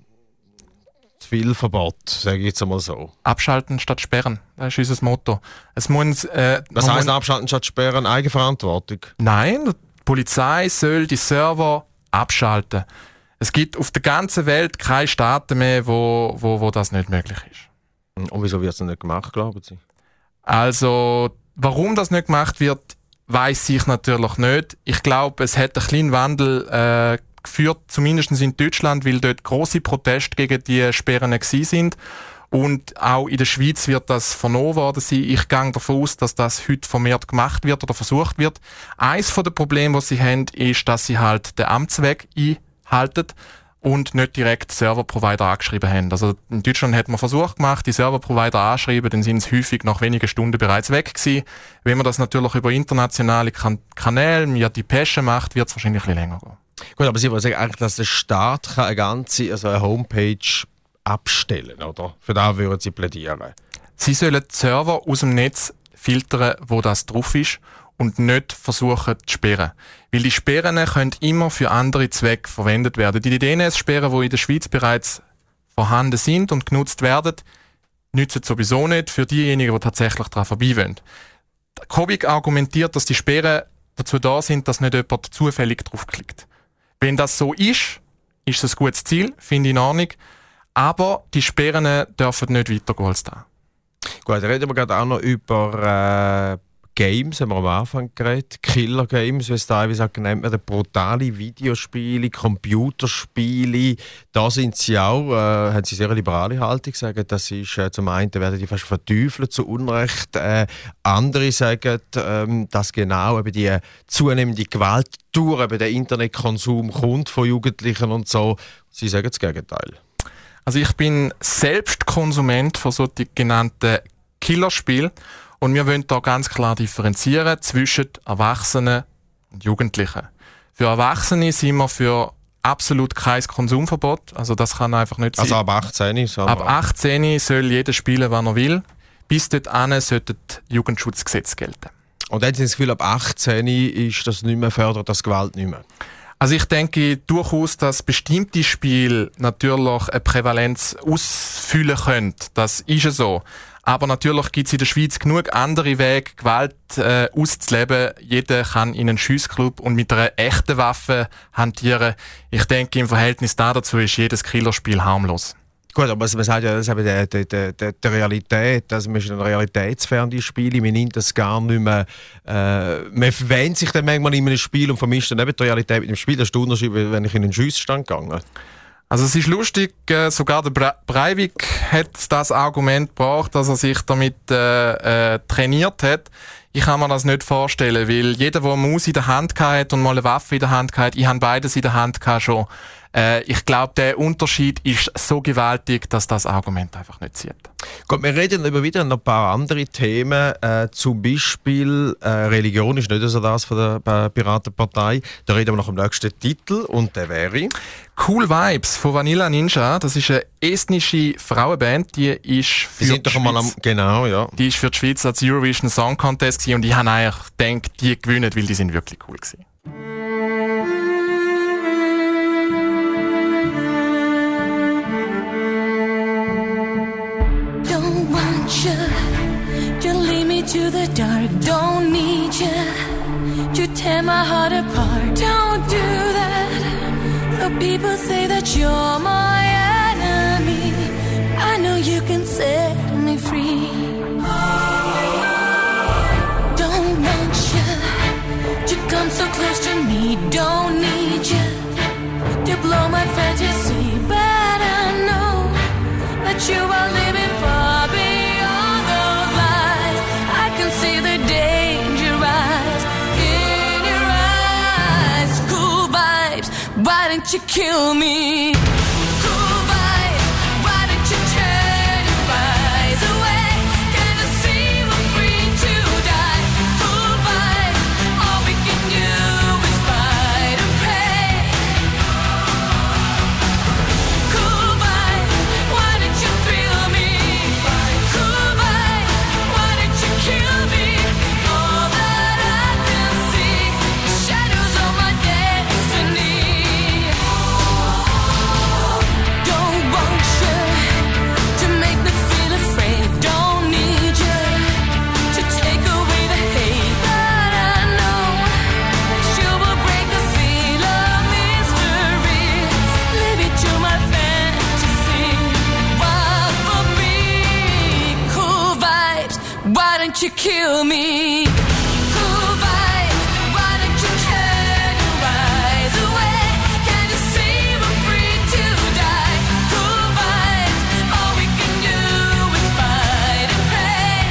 Speaker 2: zu viel Verbot, sage ich jetzt einmal so.
Speaker 3: Abschalten statt sperren, das ist unser Motto. Es muss, äh,
Speaker 2: das heisst, abschalten statt sperren, Eigenverantwortung?
Speaker 3: Nein, die Polizei soll die Server abschalten. Es gibt auf der ganzen Welt keine Staaten mehr, wo, wo, wo das nicht möglich ist.
Speaker 2: Und wieso wird es nicht gemacht, glauben Sie?
Speaker 3: Also, warum das nicht gemacht wird, weiss ich natürlich nicht. Ich glaube, es hat einen kleinen Wandel äh, geführt, zumindest in Deutschland, weil dort grosse Proteste gegen die Sperren gewesen sind. Und auch in der Schweiz wird das vernommen worden sein. Ich gehe davon aus, dass das heute vermehrt gemacht wird oder versucht wird. Eines der Probleme, die sie haben, ist, dass sie halt den Amtsweg einhalten und nicht direkt Serverprovider angeschrieben haben. Also in Deutschland hat man Versuch gemacht, die Serverprovider anschreiben, dann sind es häufig nach wenigen Stunden bereits weg gewesen. Wenn man das natürlich über internationale kan- Kanäle, via Depesche macht, wird es wahrscheinlich ein bisschen länger gehen.
Speaker 2: Gut, aber Sie wollen sagen, eigentlich, dass der Staat kann eine ganze, also eine Homepage abstellen, oder? Für das würden Sie plädieren?
Speaker 3: Sie sollen die Server aus dem Netz filtern, wo das drauf ist, und nicht versuchen zu sperren. Weil die Sperren können immer für andere Zwecke verwendet werden. Die D N S-Sperren, die in der Schweiz bereits vorhanden sind und genutzt werden, nützen sowieso nicht für diejenigen, die tatsächlich daran vorbei wollen. Kobik argumentiert, dass die Sperren dazu da sind, dass nicht jemand zufällig draufklickt. Wenn das so ist, ist es ein gutes Ziel, finde ich in Ordnung. Aber die Sperren dürfen nicht weitergehen als das.
Speaker 2: Gut, reden wir gerade auch noch über äh, Games, haben wir am Anfang geredet, Killer Games, wie es teilweise auch genannt wird, brutale Videospiele, Computerspiele, da sind sie auch, äh, haben sie sehr liberale Haltung, sagen, das ist, äh, zum einen werden die fast verteufelt zu Unrecht, äh, andere sagen, ähm, dass genau eben die zunehmende Gewalt durch eben den Internetkonsum kommt von Jugendlichen und so, sie sagen das Gegenteil.
Speaker 3: Also ich bin selbst Konsument von solchen genannten Killerspielen und wir wollen da ganz klar differenzieren zwischen Erwachsenen und Jugendlichen. Für Erwachsene sind wir für absolut kein Konsumverbot, also das kann einfach nicht sein.
Speaker 2: Also ab achtzehn? So
Speaker 3: ab achtzehn soll jeder spielen, was er will. Bis dorthin sollte das Jugendschutzgesetz gelten.
Speaker 2: Und dann haben Sie das Gefühl, ab achtzehn ist das nicht mehr, fördert das Gewalt nicht mehr?
Speaker 3: Also ich denke durchaus, dass bestimmte Spiele natürlich eine Prävalenz ausfüllen können. Das ist ja so. Aber natürlich gibt es in der Schweiz genug andere Wege, Gewalt äh, auszuleben. Jeder kann in einen Schiessclub und mit einer echten Waffe hantieren. Ich denke, im Verhältnis dazu ist jedes Killerspiel harmlos.
Speaker 2: Gut, aber man sagt ja, das ist eben der, der, der, der Realität, also man ist ein realitätsfern, die Spiele, man nimmt das gar nicht mehr, äh, man verwendet sich dann manchmal in einem Spiel und vermischt dann eben die Realität mit dem Spiel. Das ist der Unterschied, wenn ich in einen Schiessstand gegangen.
Speaker 3: Also es ist lustig, äh, sogar der Bre- Breivik hat das Argument gebracht, dass er sich damit äh, äh, trainiert hat. Ich kann mir das nicht vorstellen, weil jeder, der eine Maus in der Hand hat und mal eine Waffe in der Hand hat, ich habe beides in der Hand schon. Äh, ich glaube, der Unterschied ist so gewaltig, dass das Argument einfach nicht zieht.
Speaker 2: Gut, wir reden über wieder noch ein paar andere Themen. Äh, zum Beispiel äh, Religion ist nicht so das von der Piratenpartei. Da reden wir noch im nächsten Titel und der wäre
Speaker 3: Cool Vibes von Vanilla Ninja. Das ist eine estnische Frauenband, die ist für
Speaker 2: die sind
Speaker 3: die
Speaker 2: doch mal am, genau, ja.
Speaker 3: Die ist für die Schweiz als Eurovision Song Contest gewesen, und ich habe eigentlich gedacht, die gewinnen, weil die sind wirklich cool gewesen.
Speaker 4: Don't want you to lead me to the dark. Don't need you to tear my heart apart. Don't do that. The people say that you're my enemy. I know you can set me free. Don't want you to come so close to me. Don't need you to blow my fantasy. But I know that you are living far beyond those lines. I can see the danger rise in your eyes. Cool vibes, why don't you kill me? Cool vibes, why don't you turn your eyes away? Can't you see we're free to die? Cool vibes, all we can do is fight and pray. Cool vibes, why don't you thrill me? Cool vibes, why don't you kill me? All that I can see, shadows on my destiny. Don't want you to make me feel afraid. Don't need you to take away the hate. But I know that you will break the seal of mystery. Leave it to my fantasy. Wild for me. Cool vibes, why don't you kill me? Cool vibes, why don't you turn your eyes away? Can't you see we're free to die? Cool vibes, all we can do is fight and pray.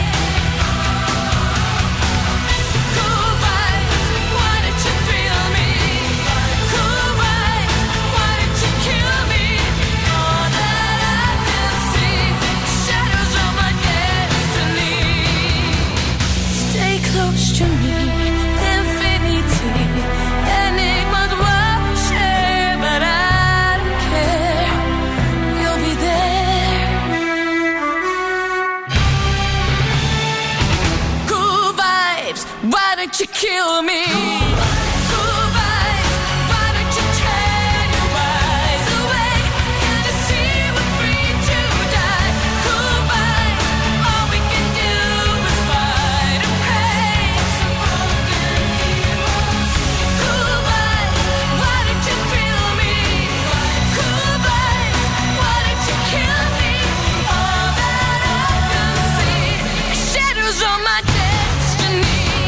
Speaker 4: Cool vibes, why don't you thrill me? Cool vibes, why don't you kill me? All that I can see, shadows on my destiny. Stay close to me, infinity. Enigmas will share, but I don't care. You'll be there. Cool vibes, why don't you kill me? Cool vibes, why don't you turn your eyes away? Can't you see we're free to die? Cool vibes, all we can do is fight and pray. Cool vibes, why don't you thrill me? Cool vibes, why don't you kill me? All that I can see is shadows on my destiny.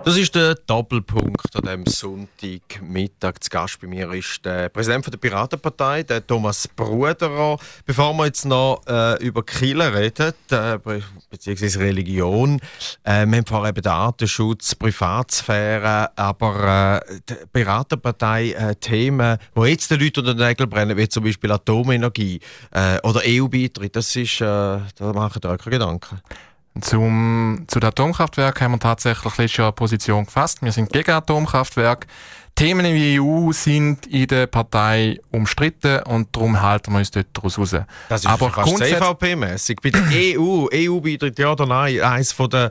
Speaker 2: Das ist der Doppelpunkt an diesem Sonntagmittag. Zu Gast bei mir ist der Präsident der Piratenpartei, der Thomas Bruderer. Bevor wir jetzt noch äh, über Kirche reden, äh, beziehungsweise Religion, äh, wir haben vorher eben Datenschutz, Privatsphäre, aber äh, die Piratenpartei äh, Themen, die jetzt den Leuten unter den Nägeln brennen, wie zum Beispiel Atomenergie äh, oder E U-Beitritt, das ist, äh, da machen wir auch keine Gedanken.
Speaker 3: Zum, zu den Atomkraftwerken haben wir tatsächlich letztes Jahr eine Position gefasst. Wir sind gegen Atomkraftwerke. Themen wie E U sind in der Partei umstritten und darum halten wir uns dort daraus raus.
Speaker 2: Das ist
Speaker 3: aber
Speaker 2: fast C V P-mässig. Bei der E U, E U-Beitritt, ja oder nein, eines von der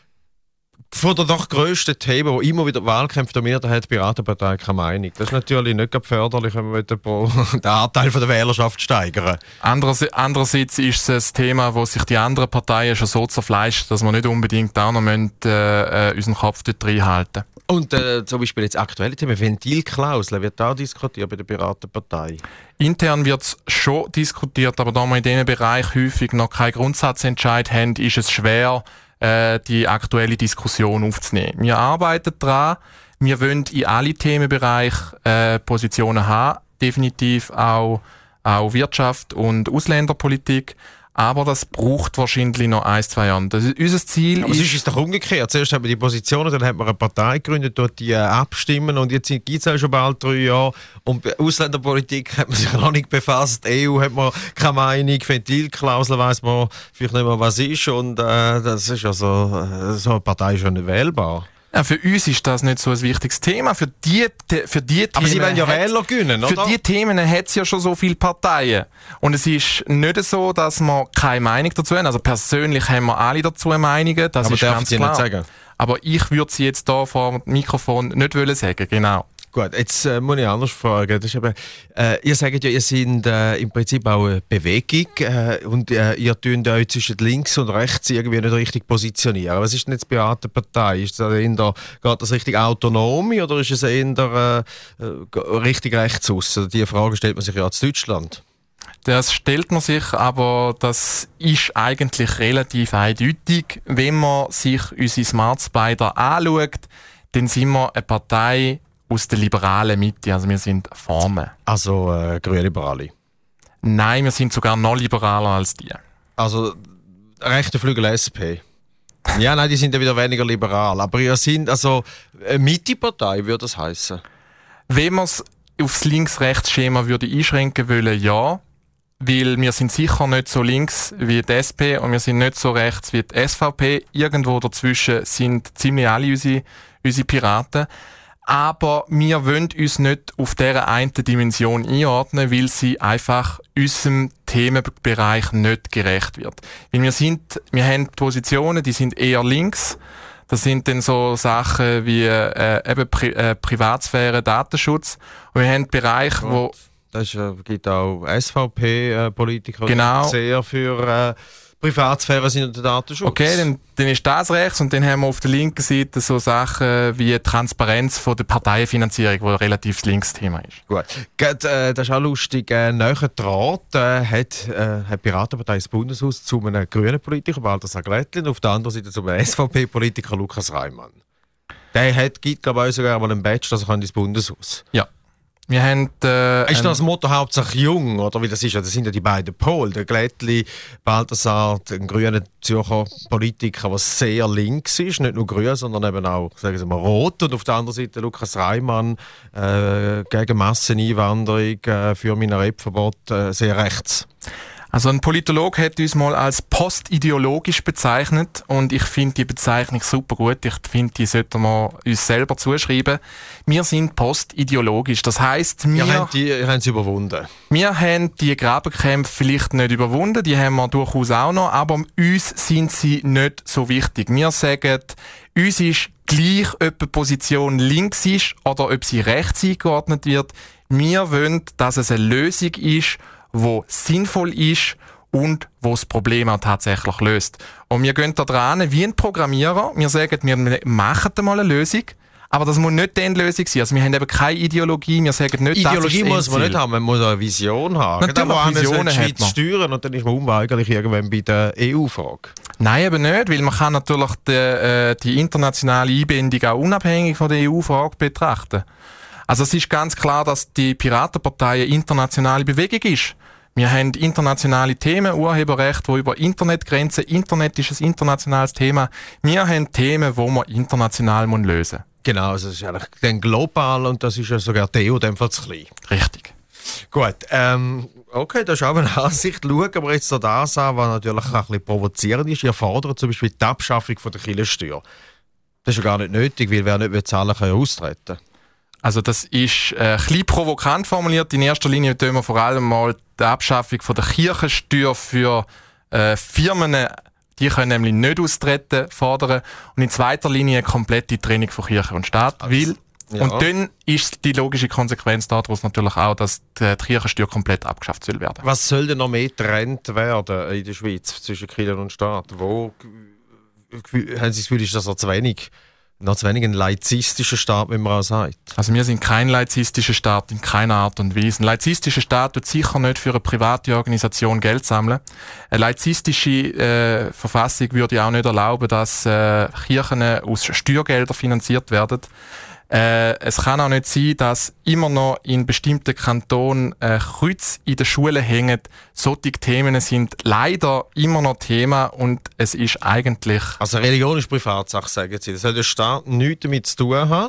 Speaker 2: von der doch grössten Themen, die immer wieder Wahlkämpfe dominiert, hat die Piratenpartei keine Meinung. Das ist natürlich nicht gerade förderlich, wenn man den Anteil von der Wählerschaft steigern.
Speaker 3: Andererseits, andererseits ist es ein Thema, wo sich die anderen Parteien schon so zerfleischen, dass wir nicht unbedingt auch noch müssen, äh, unseren Kopf dort reinhalten.
Speaker 2: Und äh, zum Beispiel jetzt aktuelle Themen, Ventilklauseln, wird auch diskutiert bei der Piratenpartei?
Speaker 3: Intern wird es schon diskutiert, aber da wir in diesem Bereich häufig noch keinen Grundsatzentscheid haben, ist es schwer, die aktuelle Diskussion aufzunehmen. Wir arbeiten daran, wir wollen in alle Themenbereiche äh, Positionen haben, definitiv auch, auch Wirtschaft und Ausländerpolitik, aber das braucht wahrscheinlich noch ein, zwei Jahre. Das ist unser Ziel.
Speaker 2: Aber es ist es doch umgekehrt. Zuerst haben wir die Positionen, dann hat man eine Partei gegründet, dort die äh, abstimmen und jetzt gibt es auch schon bald drei Jahre. Und bei Ausländerpolitik hat man sich noch nicht befasst. E U hat man keine Meinung, Ventilklausel weiss man vielleicht nicht mehr, was ist. Und äh, das ist also, äh, so eine Partei ist ja nicht wählbar.
Speaker 3: Ja, für uns ist das nicht so ein wichtiges Thema. Für die, für die
Speaker 2: Aber
Speaker 3: Themen
Speaker 2: Sie wollen ja
Speaker 3: hat-
Speaker 2: Wähler gewinnen, oder?
Speaker 3: Für die Themen hat es ja schon so viele Parteien. Und es ist nicht so, dass wir keine Meinung dazu haben. Also persönlich haben wir alle dazu Meinungen. Das
Speaker 2: Aber
Speaker 3: ist
Speaker 2: dürfen
Speaker 3: ganz
Speaker 2: Sie
Speaker 3: klar.
Speaker 2: nicht sagen?
Speaker 3: Aber ich würde sie jetzt hier vor dem Mikrofon nicht wollen sagen, genau.
Speaker 2: Gut, jetzt äh, muss ich anders fragen. Das ist eben, äh, ihr sagt ja, ihr seid äh, im Prinzip auch eine Bewegung äh, und äh, ihr tönt euch zwischen links und rechts irgendwie nicht richtig positionieren. Was ist denn jetzt die Piratenpartei? Ist das eher, geht das richtig autonom oder ist es eher äh, richtig rechts aussen? Diese Frage stellt man sich ja in Deutschland.
Speaker 3: Das stellt man sich, aber das ist eigentlich relativ eindeutig. Wenn man sich unsere Smart Spider anschaut, dann sind wir eine Partei aus der liberalen Mitte, also wir sind vorne.
Speaker 2: Also äh, Grünliberale.
Speaker 3: Nein, wir sind sogar noch liberaler als die.
Speaker 2: Also rechte Flügel S P. Ja, nein, die sind ja wieder weniger liberal. Aber ihr seid also eine Mitte-Partei, würde das heißen.
Speaker 3: Wenn man es aufs Links-Rechts-Schema würde einschränken wollen, ja. Weil wir sind sicher nicht so links wie die S P und wir sind nicht so rechts wie die S V P. Irgendwo dazwischen sind ziemlich alle unsere, unsere Piraten. Aber wir wollen uns nicht auf dieser einen Dimension einordnen, weil sie einfach unserem Themenbereich nicht gerecht wird. Weil wir sind, wir haben Positionen, die sind eher links. Das sind dann so Sachen wie äh, eben Pri- äh, Privatsphäre, Datenschutz. Und wir haben Bereiche, wo
Speaker 2: Es äh, gibt auch S V P-Politiker,
Speaker 3: Genau.
Speaker 2: die sehr für äh, Privatsphäre sind und den Datenschutz.
Speaker 3: Okay, dann, dann ist das rechts und dann haben wir auf der linken Seite so Sachen wie Transparenz von der Parteienfinanzierung, wo ein relativ links Thema ist.
Speaker 2: Gut. Geht, äh, das ist auch lustig. Äh, Näher Draht äh, hat äh, hat die Piratenpartei ins Bundeshaus zu einem grünen Politiker, Balthasar Glättli, und auf der anderen Seite zu einem S V P-Politiker, Lukas Reimann. Der hat, gibt, glaube ich, sogar mal einen Badge, dass er ins Bundeshaus.
Speaker 3: Ja. Wir haben, äh,
Speaker 2: Ist
Speaker 3: ein-
Speaker 2: das Motto hauptsächlich jung, oder wie das ist? Ja, das sind ja die beiden Pole. Der Glättli, Balthasar, ein grüner Zürcher Politiker, der sehr links ist. Nicht nur grün, sondern eben auch, sagen wir mal, rot. Und auf der anderen Seite Lukas Reimann, äh, gegen Masseneinwanderung, äh, für Minarettverbot, äh, sehr rechts.
Speaker 3: Also ein Politolog hat uns mal als postideologisch bezeichnet und ich finde die Bezeichnung super gut. Ich finde, die sollten wir uns selber zuschreiben. Wir sind postideologisch. Das heisst, wir,
Speaker 2: Ihr habt die, ihr habt sie überwunden.
Speaker 3: wir haben die Grabenkämpfe vielleicht nicht überwunden, die haben wir durchaus auch noch, aber uns sind sie nicht so wichtig. Wir sagen, uns ist gleich, ob eine Position links ist oder ob sie rechts eingeordnet wird. Wir wollen, dass es eine Lösung ist, wo sinnvoll ist und wo das Problem auch tatsächlich löst. Und wir gehen da dran wie ein Programmierer. Wir sagen, wir machen da mal eine Lösung, aber das muss nicht die Lösung sein. Also wir haben eben keine Ideologie, wir sagen nicht,
Speaker 2: Ideologie
Speaker 3: das ist
Speaker 2: muss man nicht haben, man muss eine Vision haben.
Speaker 3: Natürlich,
Speaker 2: Dann, wo
Speaker 3: Visionen
Speaker 2: die
Speaker 3: hat
Speaker 2: Schweiz
Speaker 3: man.
Speaker 2: steuern und dann ist man unweigerlich irgendwann bei der E U-Frage.
Speaker 3: Nein, eben nicht, weil man kann natürlich die, äh, die internationale Einbindung auch unabhängig von der E U-Frage betrachten. Also es ist ganz klar, dass die Piratenpartei eine internationale Bewegung ist. Wir haben internationale Themen, Urheberrecht, wo über Internetgrenzen, Internet ist ein internationales Thema. Wir haben Themen, die man international lösen müssen.
Speaker 2: Genau, also es ist eigentlich dann global und das ist ja sogar die E U in dem Fall zu klein.
Speaker 3: Richtig.
Speaker 2: Gut, ähm, okay, das ist auch eine Ansicht. Schauen aber jetzt so das an, was natürlich auch ein bisschen provozierend ist. Ihr fordert zum Beispiel die Abschaffung von der Kirchensteuer. Das ist ja gar nicht nötig, weil wer nicht will zahlen, kann ja austreten.
Speaker 3: Also das ist äh, ein bisschen provokant formuliert. In erster Linie tun wir vor allem mal die Abschaffung von der Kirchensteuer für äh, Firmen, die können nämlich nicht austreten, fordern. Und in zweiter Linie eine komplette Trennung von Kirche und Staat.
Speaker 2: Also,
Speaker 3: weil
Speaker 2: ja.
Speaker 3: Und dann ist die logische Konsequenz daraus natürlich auch, dass die Kirchensteuer komplett abgeschafft soll werden.
Speaker 2: Was soll denn noch mehr getrennt werden in der Schweiz zwischen Kirche und Staat? Wo haben Sie das Gefühl, ist das noch zu wenig? Noch zu wenig ein laizistischer Staat, wie man auch sagt.
Speaker 3: Also wir sind kein laizistischer Staat in keiner Art und Weise. Ein laizistischer Staat tut sicher nicht für eine private Organisation Geld sammeln. Eine laizistische äh, Verfassung würde auch nicht erlauben, dass äh, Kirchen aus Steuergeldern finanziert werden. Äh, es kann auch nicht sein, dass immer noch in bestimmten Kantonen äh, Kreuz in den Schulen hängen. Solche Themen sind leider immer noch Thema und es ist eigentlich...
Speaker 2: Also Religion ist Privatsache, sagen Sie. Das soll der Staat nichts damit zu tun haben.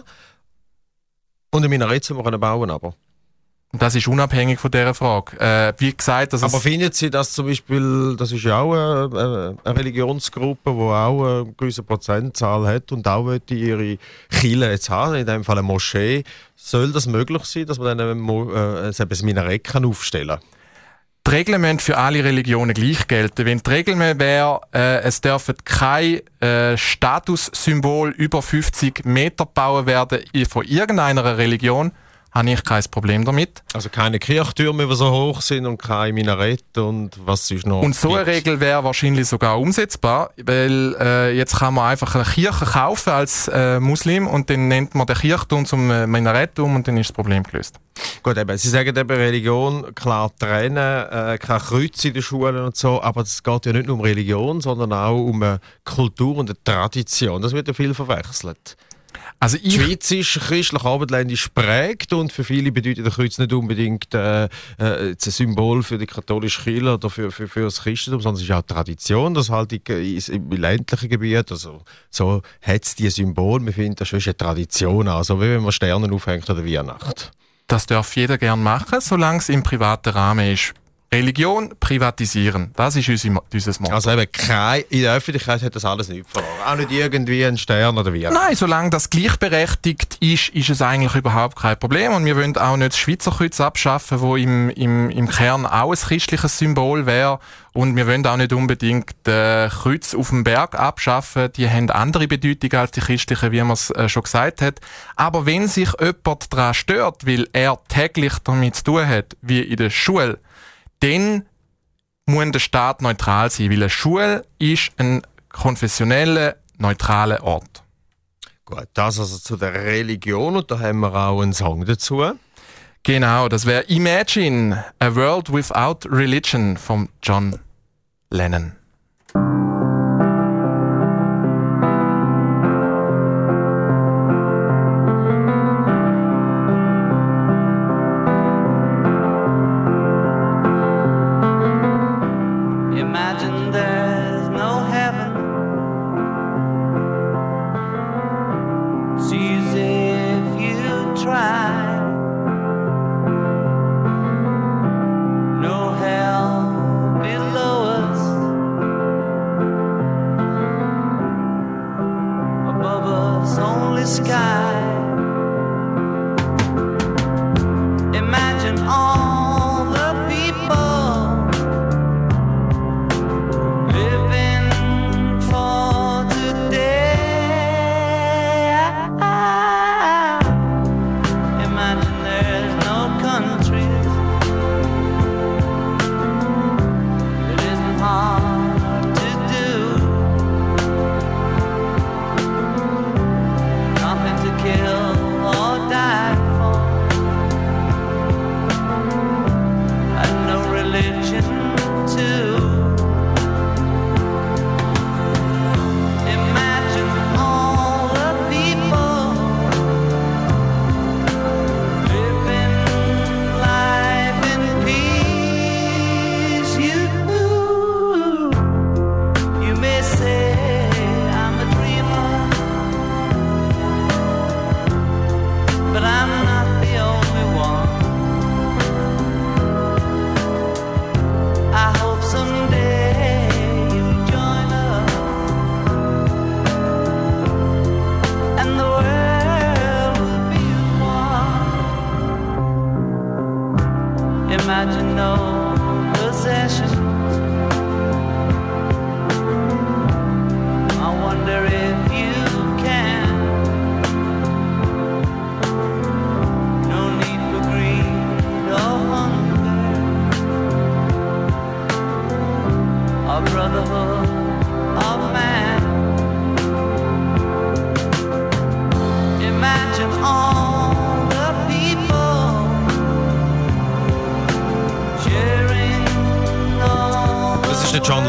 Speaker 2: Und ein Minarett soll man bauen, aber...
Speaker 3: Das ist unabhängig von dieser Frage. Äh, wie gesagt, dass
Speaker 2: aber
Speaker 3: es
Speaker 2: finden Sie, dass zum Beispiel, das ist ja auch eine, eine Religionsgruppe, die auch eine gewisse Prozentzahl hat und auch ihre Kirche jetzt haben, in dem Fall eine Moschee, soll das möglich sein, dass man dann ein, äh, ein Minarett kann aufstellen kann?
Speaker 3: Die Regeln müssen für alle Religionen gleich gelten. Wenn die Regel wäre, äh, es dürfen kein äh, Statussymbol über fünfzig Meter gebaut werden von irgendeiner Religion, habe ich kein Problem damit.
Speaker 2: Also keine Kirchtürme, die so hoch sind und keine Minarette und was ist noch?
Speaker 3: Und so eine
Speaker 2: gibt.
Speaker 3: Regel wäre wahrscheinlich sogar umsetzbar, weil äh, jetzt kann man einfach eine Kirche kaufen als äh, Muslim und dann nennt man den Kirchturm zum äh, Minarett um und dann ist das Problem gelöst.
Speaker 2: Gut, eben, Sie sagen eben Religion klar trennen, äh, kein Kreuz in den Schulen und so, aber es geht ja nicht nur um Religion, sondern auch um eine Kultur und eine Tradition. Das wird ja viel verwechselt.
Speaker 3: Also
Speaker 2: Die
Speaker 3: ich,
Speaker 2: Schweiz ist christlich-abendländisch geprägt und für viele bedeutet der Kreuz nicht unbedingt äh, äh, ein Symbol für die katholische Kirche oder für, für, für das Christentum, sondern es ist auch Tradition, das halt im ländlichen Gebiet, also so hat es die Symbol, wir finden, das ist eine Tradition, also wie wenn man Sterne aufhängt an der Weihnacht.
Speaker 3: das darf jeder gern machen, solange es im privaten Rahmen ist. Religion privatisieren, das ist unser, unser Motto.
Speaker 2: Also eben kein, in der Öffentlichkeit hat das alles nicht verloren. Auch nicht irgendwie ein Stern oder wie.
Speaker 3: Nein, solange das gleichberechtigt ist, ist es eigentlich überhaupt kein Problem. Und wir wollen auch nicht das Schweizer Kreuz abschaffen, wo im, im, im Kern auch ein christliches Symbol wäre. Und wir wollen auch nicht unbedingt äh, Kreuz auf dem Berg abschaffen. Die haben andere Bedeutung als die christlichen, wie man es äh, schon gesagt hat. Aber wenn sich jemand daran stört, weil er täglich damit zu tun hat, wie in der Schule, dann muss der Staat neutral sein, weil eine Schule ist ein konfessioneller, neutraler Ort.
Speaker 2: Gut, das also zu der Religion und da haben wir auch einen Song dazu.
Speaker 3: Genau, das wäre Imagine, a World Without Religion von John Lennon.
Speaker 5: Imagine there's no heaven. It's easy if you try. No hell below us.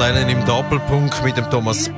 Speaker 2: dann im Doppelpunkt mit dem Thomas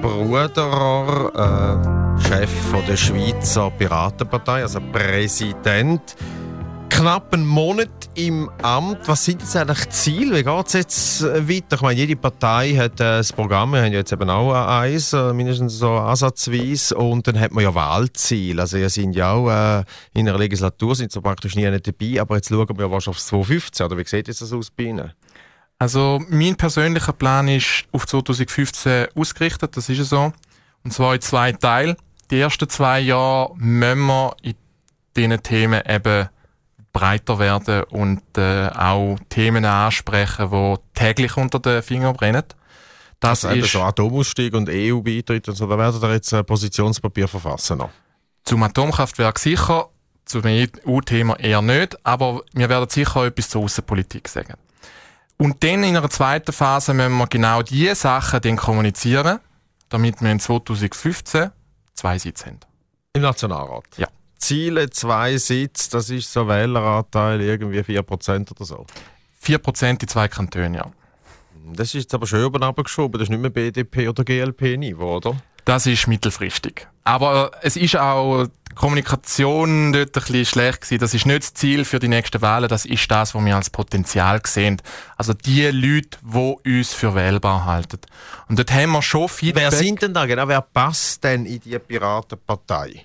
Speaker 2: Bruderer, äh, Chef von der Schweizer Piratenpartei, also Präsident. Knapp einen Monat im Amt. Was sind jetzt eigentlich die Ziele? Wie geht es jetzt weiter? Ich meine, jede Partei hat äh, das Programm. Wir haben ja jetzt eben auch eins, äh, mindestens so ansatzweise. Und dann hat man ja Wahlziele. Also ihr seid ja auch äh, in einer Legislatur, sind so praktisch nie nicht dabei. Aber jetzt schauen wir ja wahrscheinlich auf zwanzig fünfzehn. Oder wie sieht jetzt das aus bei Ihnen?
Speaker 3: Also mein persönlicher Plan ist auf zwanzig fünfzehn ausgerichtet, das ist ja so. Und zwar in zwei Teilen. Die ersten zwei Jahre müssen wir in diesen Themen eben breiter werden und äh, auch Themen ansprechen, die täglich unter den Fingern brennen. Das
Speaker 2: also
Speaker 3: ist
Speaker 2: so Atomausstieg und E U-Beitritt und so, da werden wir jetzt ein Positionspapier verfassen noch.
Speaker 3: Zum Atomkraftwerk sicher, zum E U-Thema eher nicht, aber wir werden sicher etwas zur Aussenpolitik sagen. Und dann in einer zweiten Phase müssen wir genau diese Sachen dann kommunizieren, damit wir in zwanzig fünfzehn zwei Sitze haben.
Speaker 2: Im Nationalrat?
Speaker 3: Ja.
Speaker 2: Ziele zwei Sitze, das ist so Wähleranteil irgendwie vier Prozent oder so.
Speaker 3: vier Prozent in zwei Kantonen, ja.
Speaker 2: Das ist jetzt aber schön oben abgeschoben, das ist nicht mehr B D P- oder G L P-Niveau, oder?
Speaker 3: Das ist mittelfristig. Aber es ist auch die Kommunikation dort ein bisschen schlecht gewesen. Das ist nicht das Ziel für die nächsten Wahlen, das ist das, was wir als Potenzial sehen. Also die Leute, die uns für wählbar halten. Und dort haben wir schon Feedback.
Speaker 2: Wer sind denn da genau? Wer passt denn in die Piratenpartei?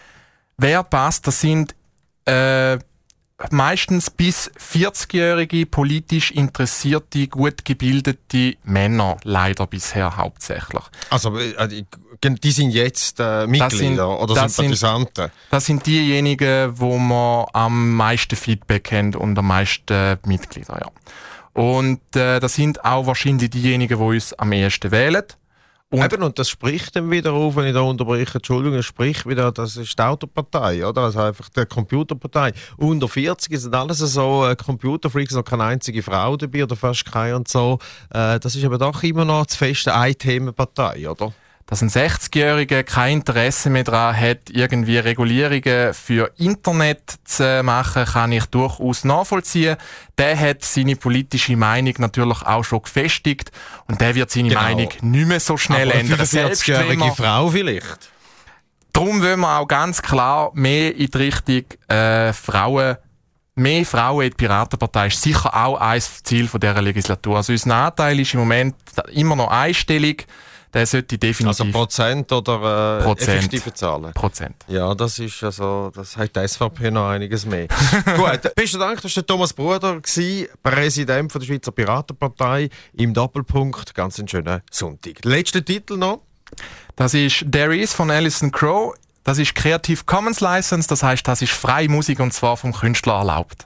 Speaker 3: Wer passt, das sind äh, meistens bis vierzigjährige, politisch interessierte, gut gebildete Männer, leider bisher hauptsächlich.
Speaker 2: Also äh, die sind jetzt äh, Mitglieder
Speaker 3: sind,
Speaker 2: oder Sympathisanten?
Speaker 3: Sind, das sind diejenigen, wo wir am meisten Feedback haben und am meisten Mitglieder. Ja. Und äh, das sind auch wahrscheinlich diejenigen, die uns am ehesten wählen. Und,
Speaker 2: Eben, und das spricht dann wieder auf, wenn ich da unterbreche, Entschuldigung, es spricht wieder, das ist die Autopartei, oder? Also einfach die Computerpartei. Unter vierzig sind alles so äh, Computerfreaks, noch keine einzige Frau dabei oder fast keine und so. Äh, das ist aber doch immer noch zu fest eine Themenpartei, oder?
Speaker 3: Dass ein sechzigjähriger kein Interesse mehr daran hat, irgendwie Regulierungen für Internet zu machen, kann ich durchaus nachvollziehen. Der hat seine politische Meinung natürlich auch schon gefestigt und der wird seine
Speaker 2: Genau.
Speaker 3: Meinung nicht mehr so schnell
Speaker 2: aber
Speaker 3: ändern.
Speaker 2: eine fünfundvierzigjährige Frau vielleicht?
Speaker 3: Darum wollen wir auch ganz klar mehr in die Richtung äh, Frauen, mehr Frauen in die Piratenpartei ist sicher auch ein Ziel von dieser Legislatur. Also unser Anteil ist im Moment immer noch einstellig. Der sollte definitiv...
Speaker 2: Also Prozent oder äh,
Speaker 3: Prozent.
Speaker 2: effektive Zahlen?
Speaker 3: Prozent.
Speaker 2: Ja, das ist also, das hat die S V P noch einiges mehr. Gut, besten Dank, das war der Thomas Bruder, Präsident von der Schweizer Piratenpartei im Doppelpunkt. Ganz einen schönen Sonntag. Letzter Titel noch.
Speaker 3: Das ist There Is von Alison Crow. Das ist Creative Commons License, das heisst, das ist freie Musik und zwar vom Künstler erlaubt.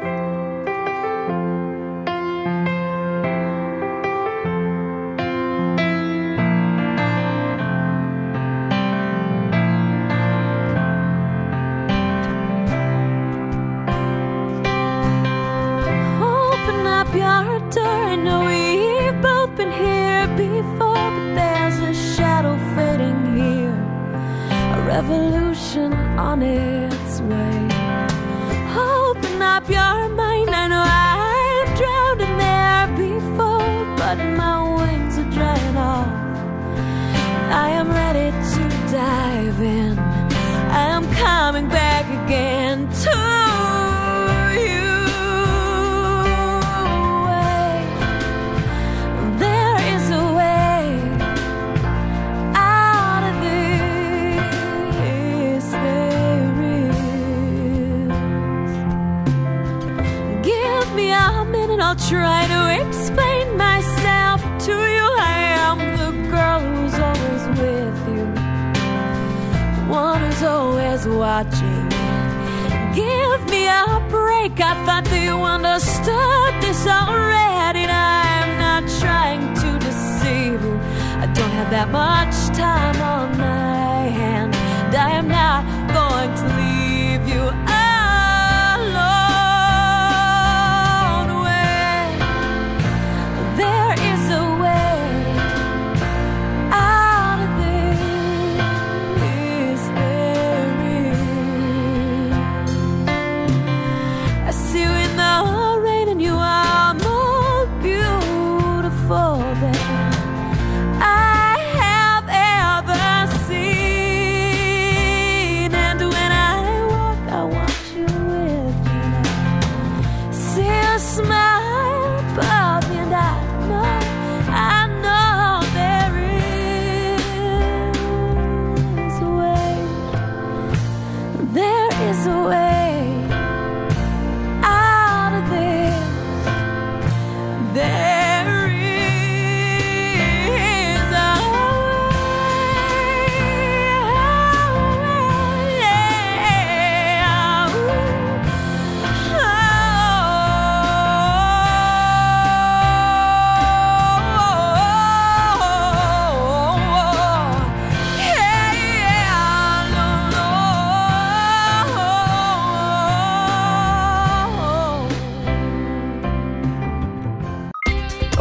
Speaker 4: Open up your door. I know we've both been here before, but there's a shadow fading here, a revolution on its way. Open up your mind. I know I've drowned in there before, but my wings are drying off. I am ready to dive in. I am coming back again to you. There is a way out of this. There is. Give me a minute, I'll try to explain myself to you. I am the girl who's always with you, one who's always watching. Give me a break, I thought that you understood this already. And I'm not trying to deceive you, I don't have that much time on my hand. I am not going to leave you alone. Where there is a way out of this, there is. I see you in the rain and you are more beautiful than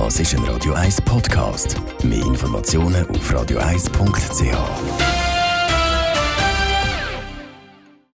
Speaker 1: Das ist ein Radio eins Podcast. Mehr Informationen auf radio eins punkt c h.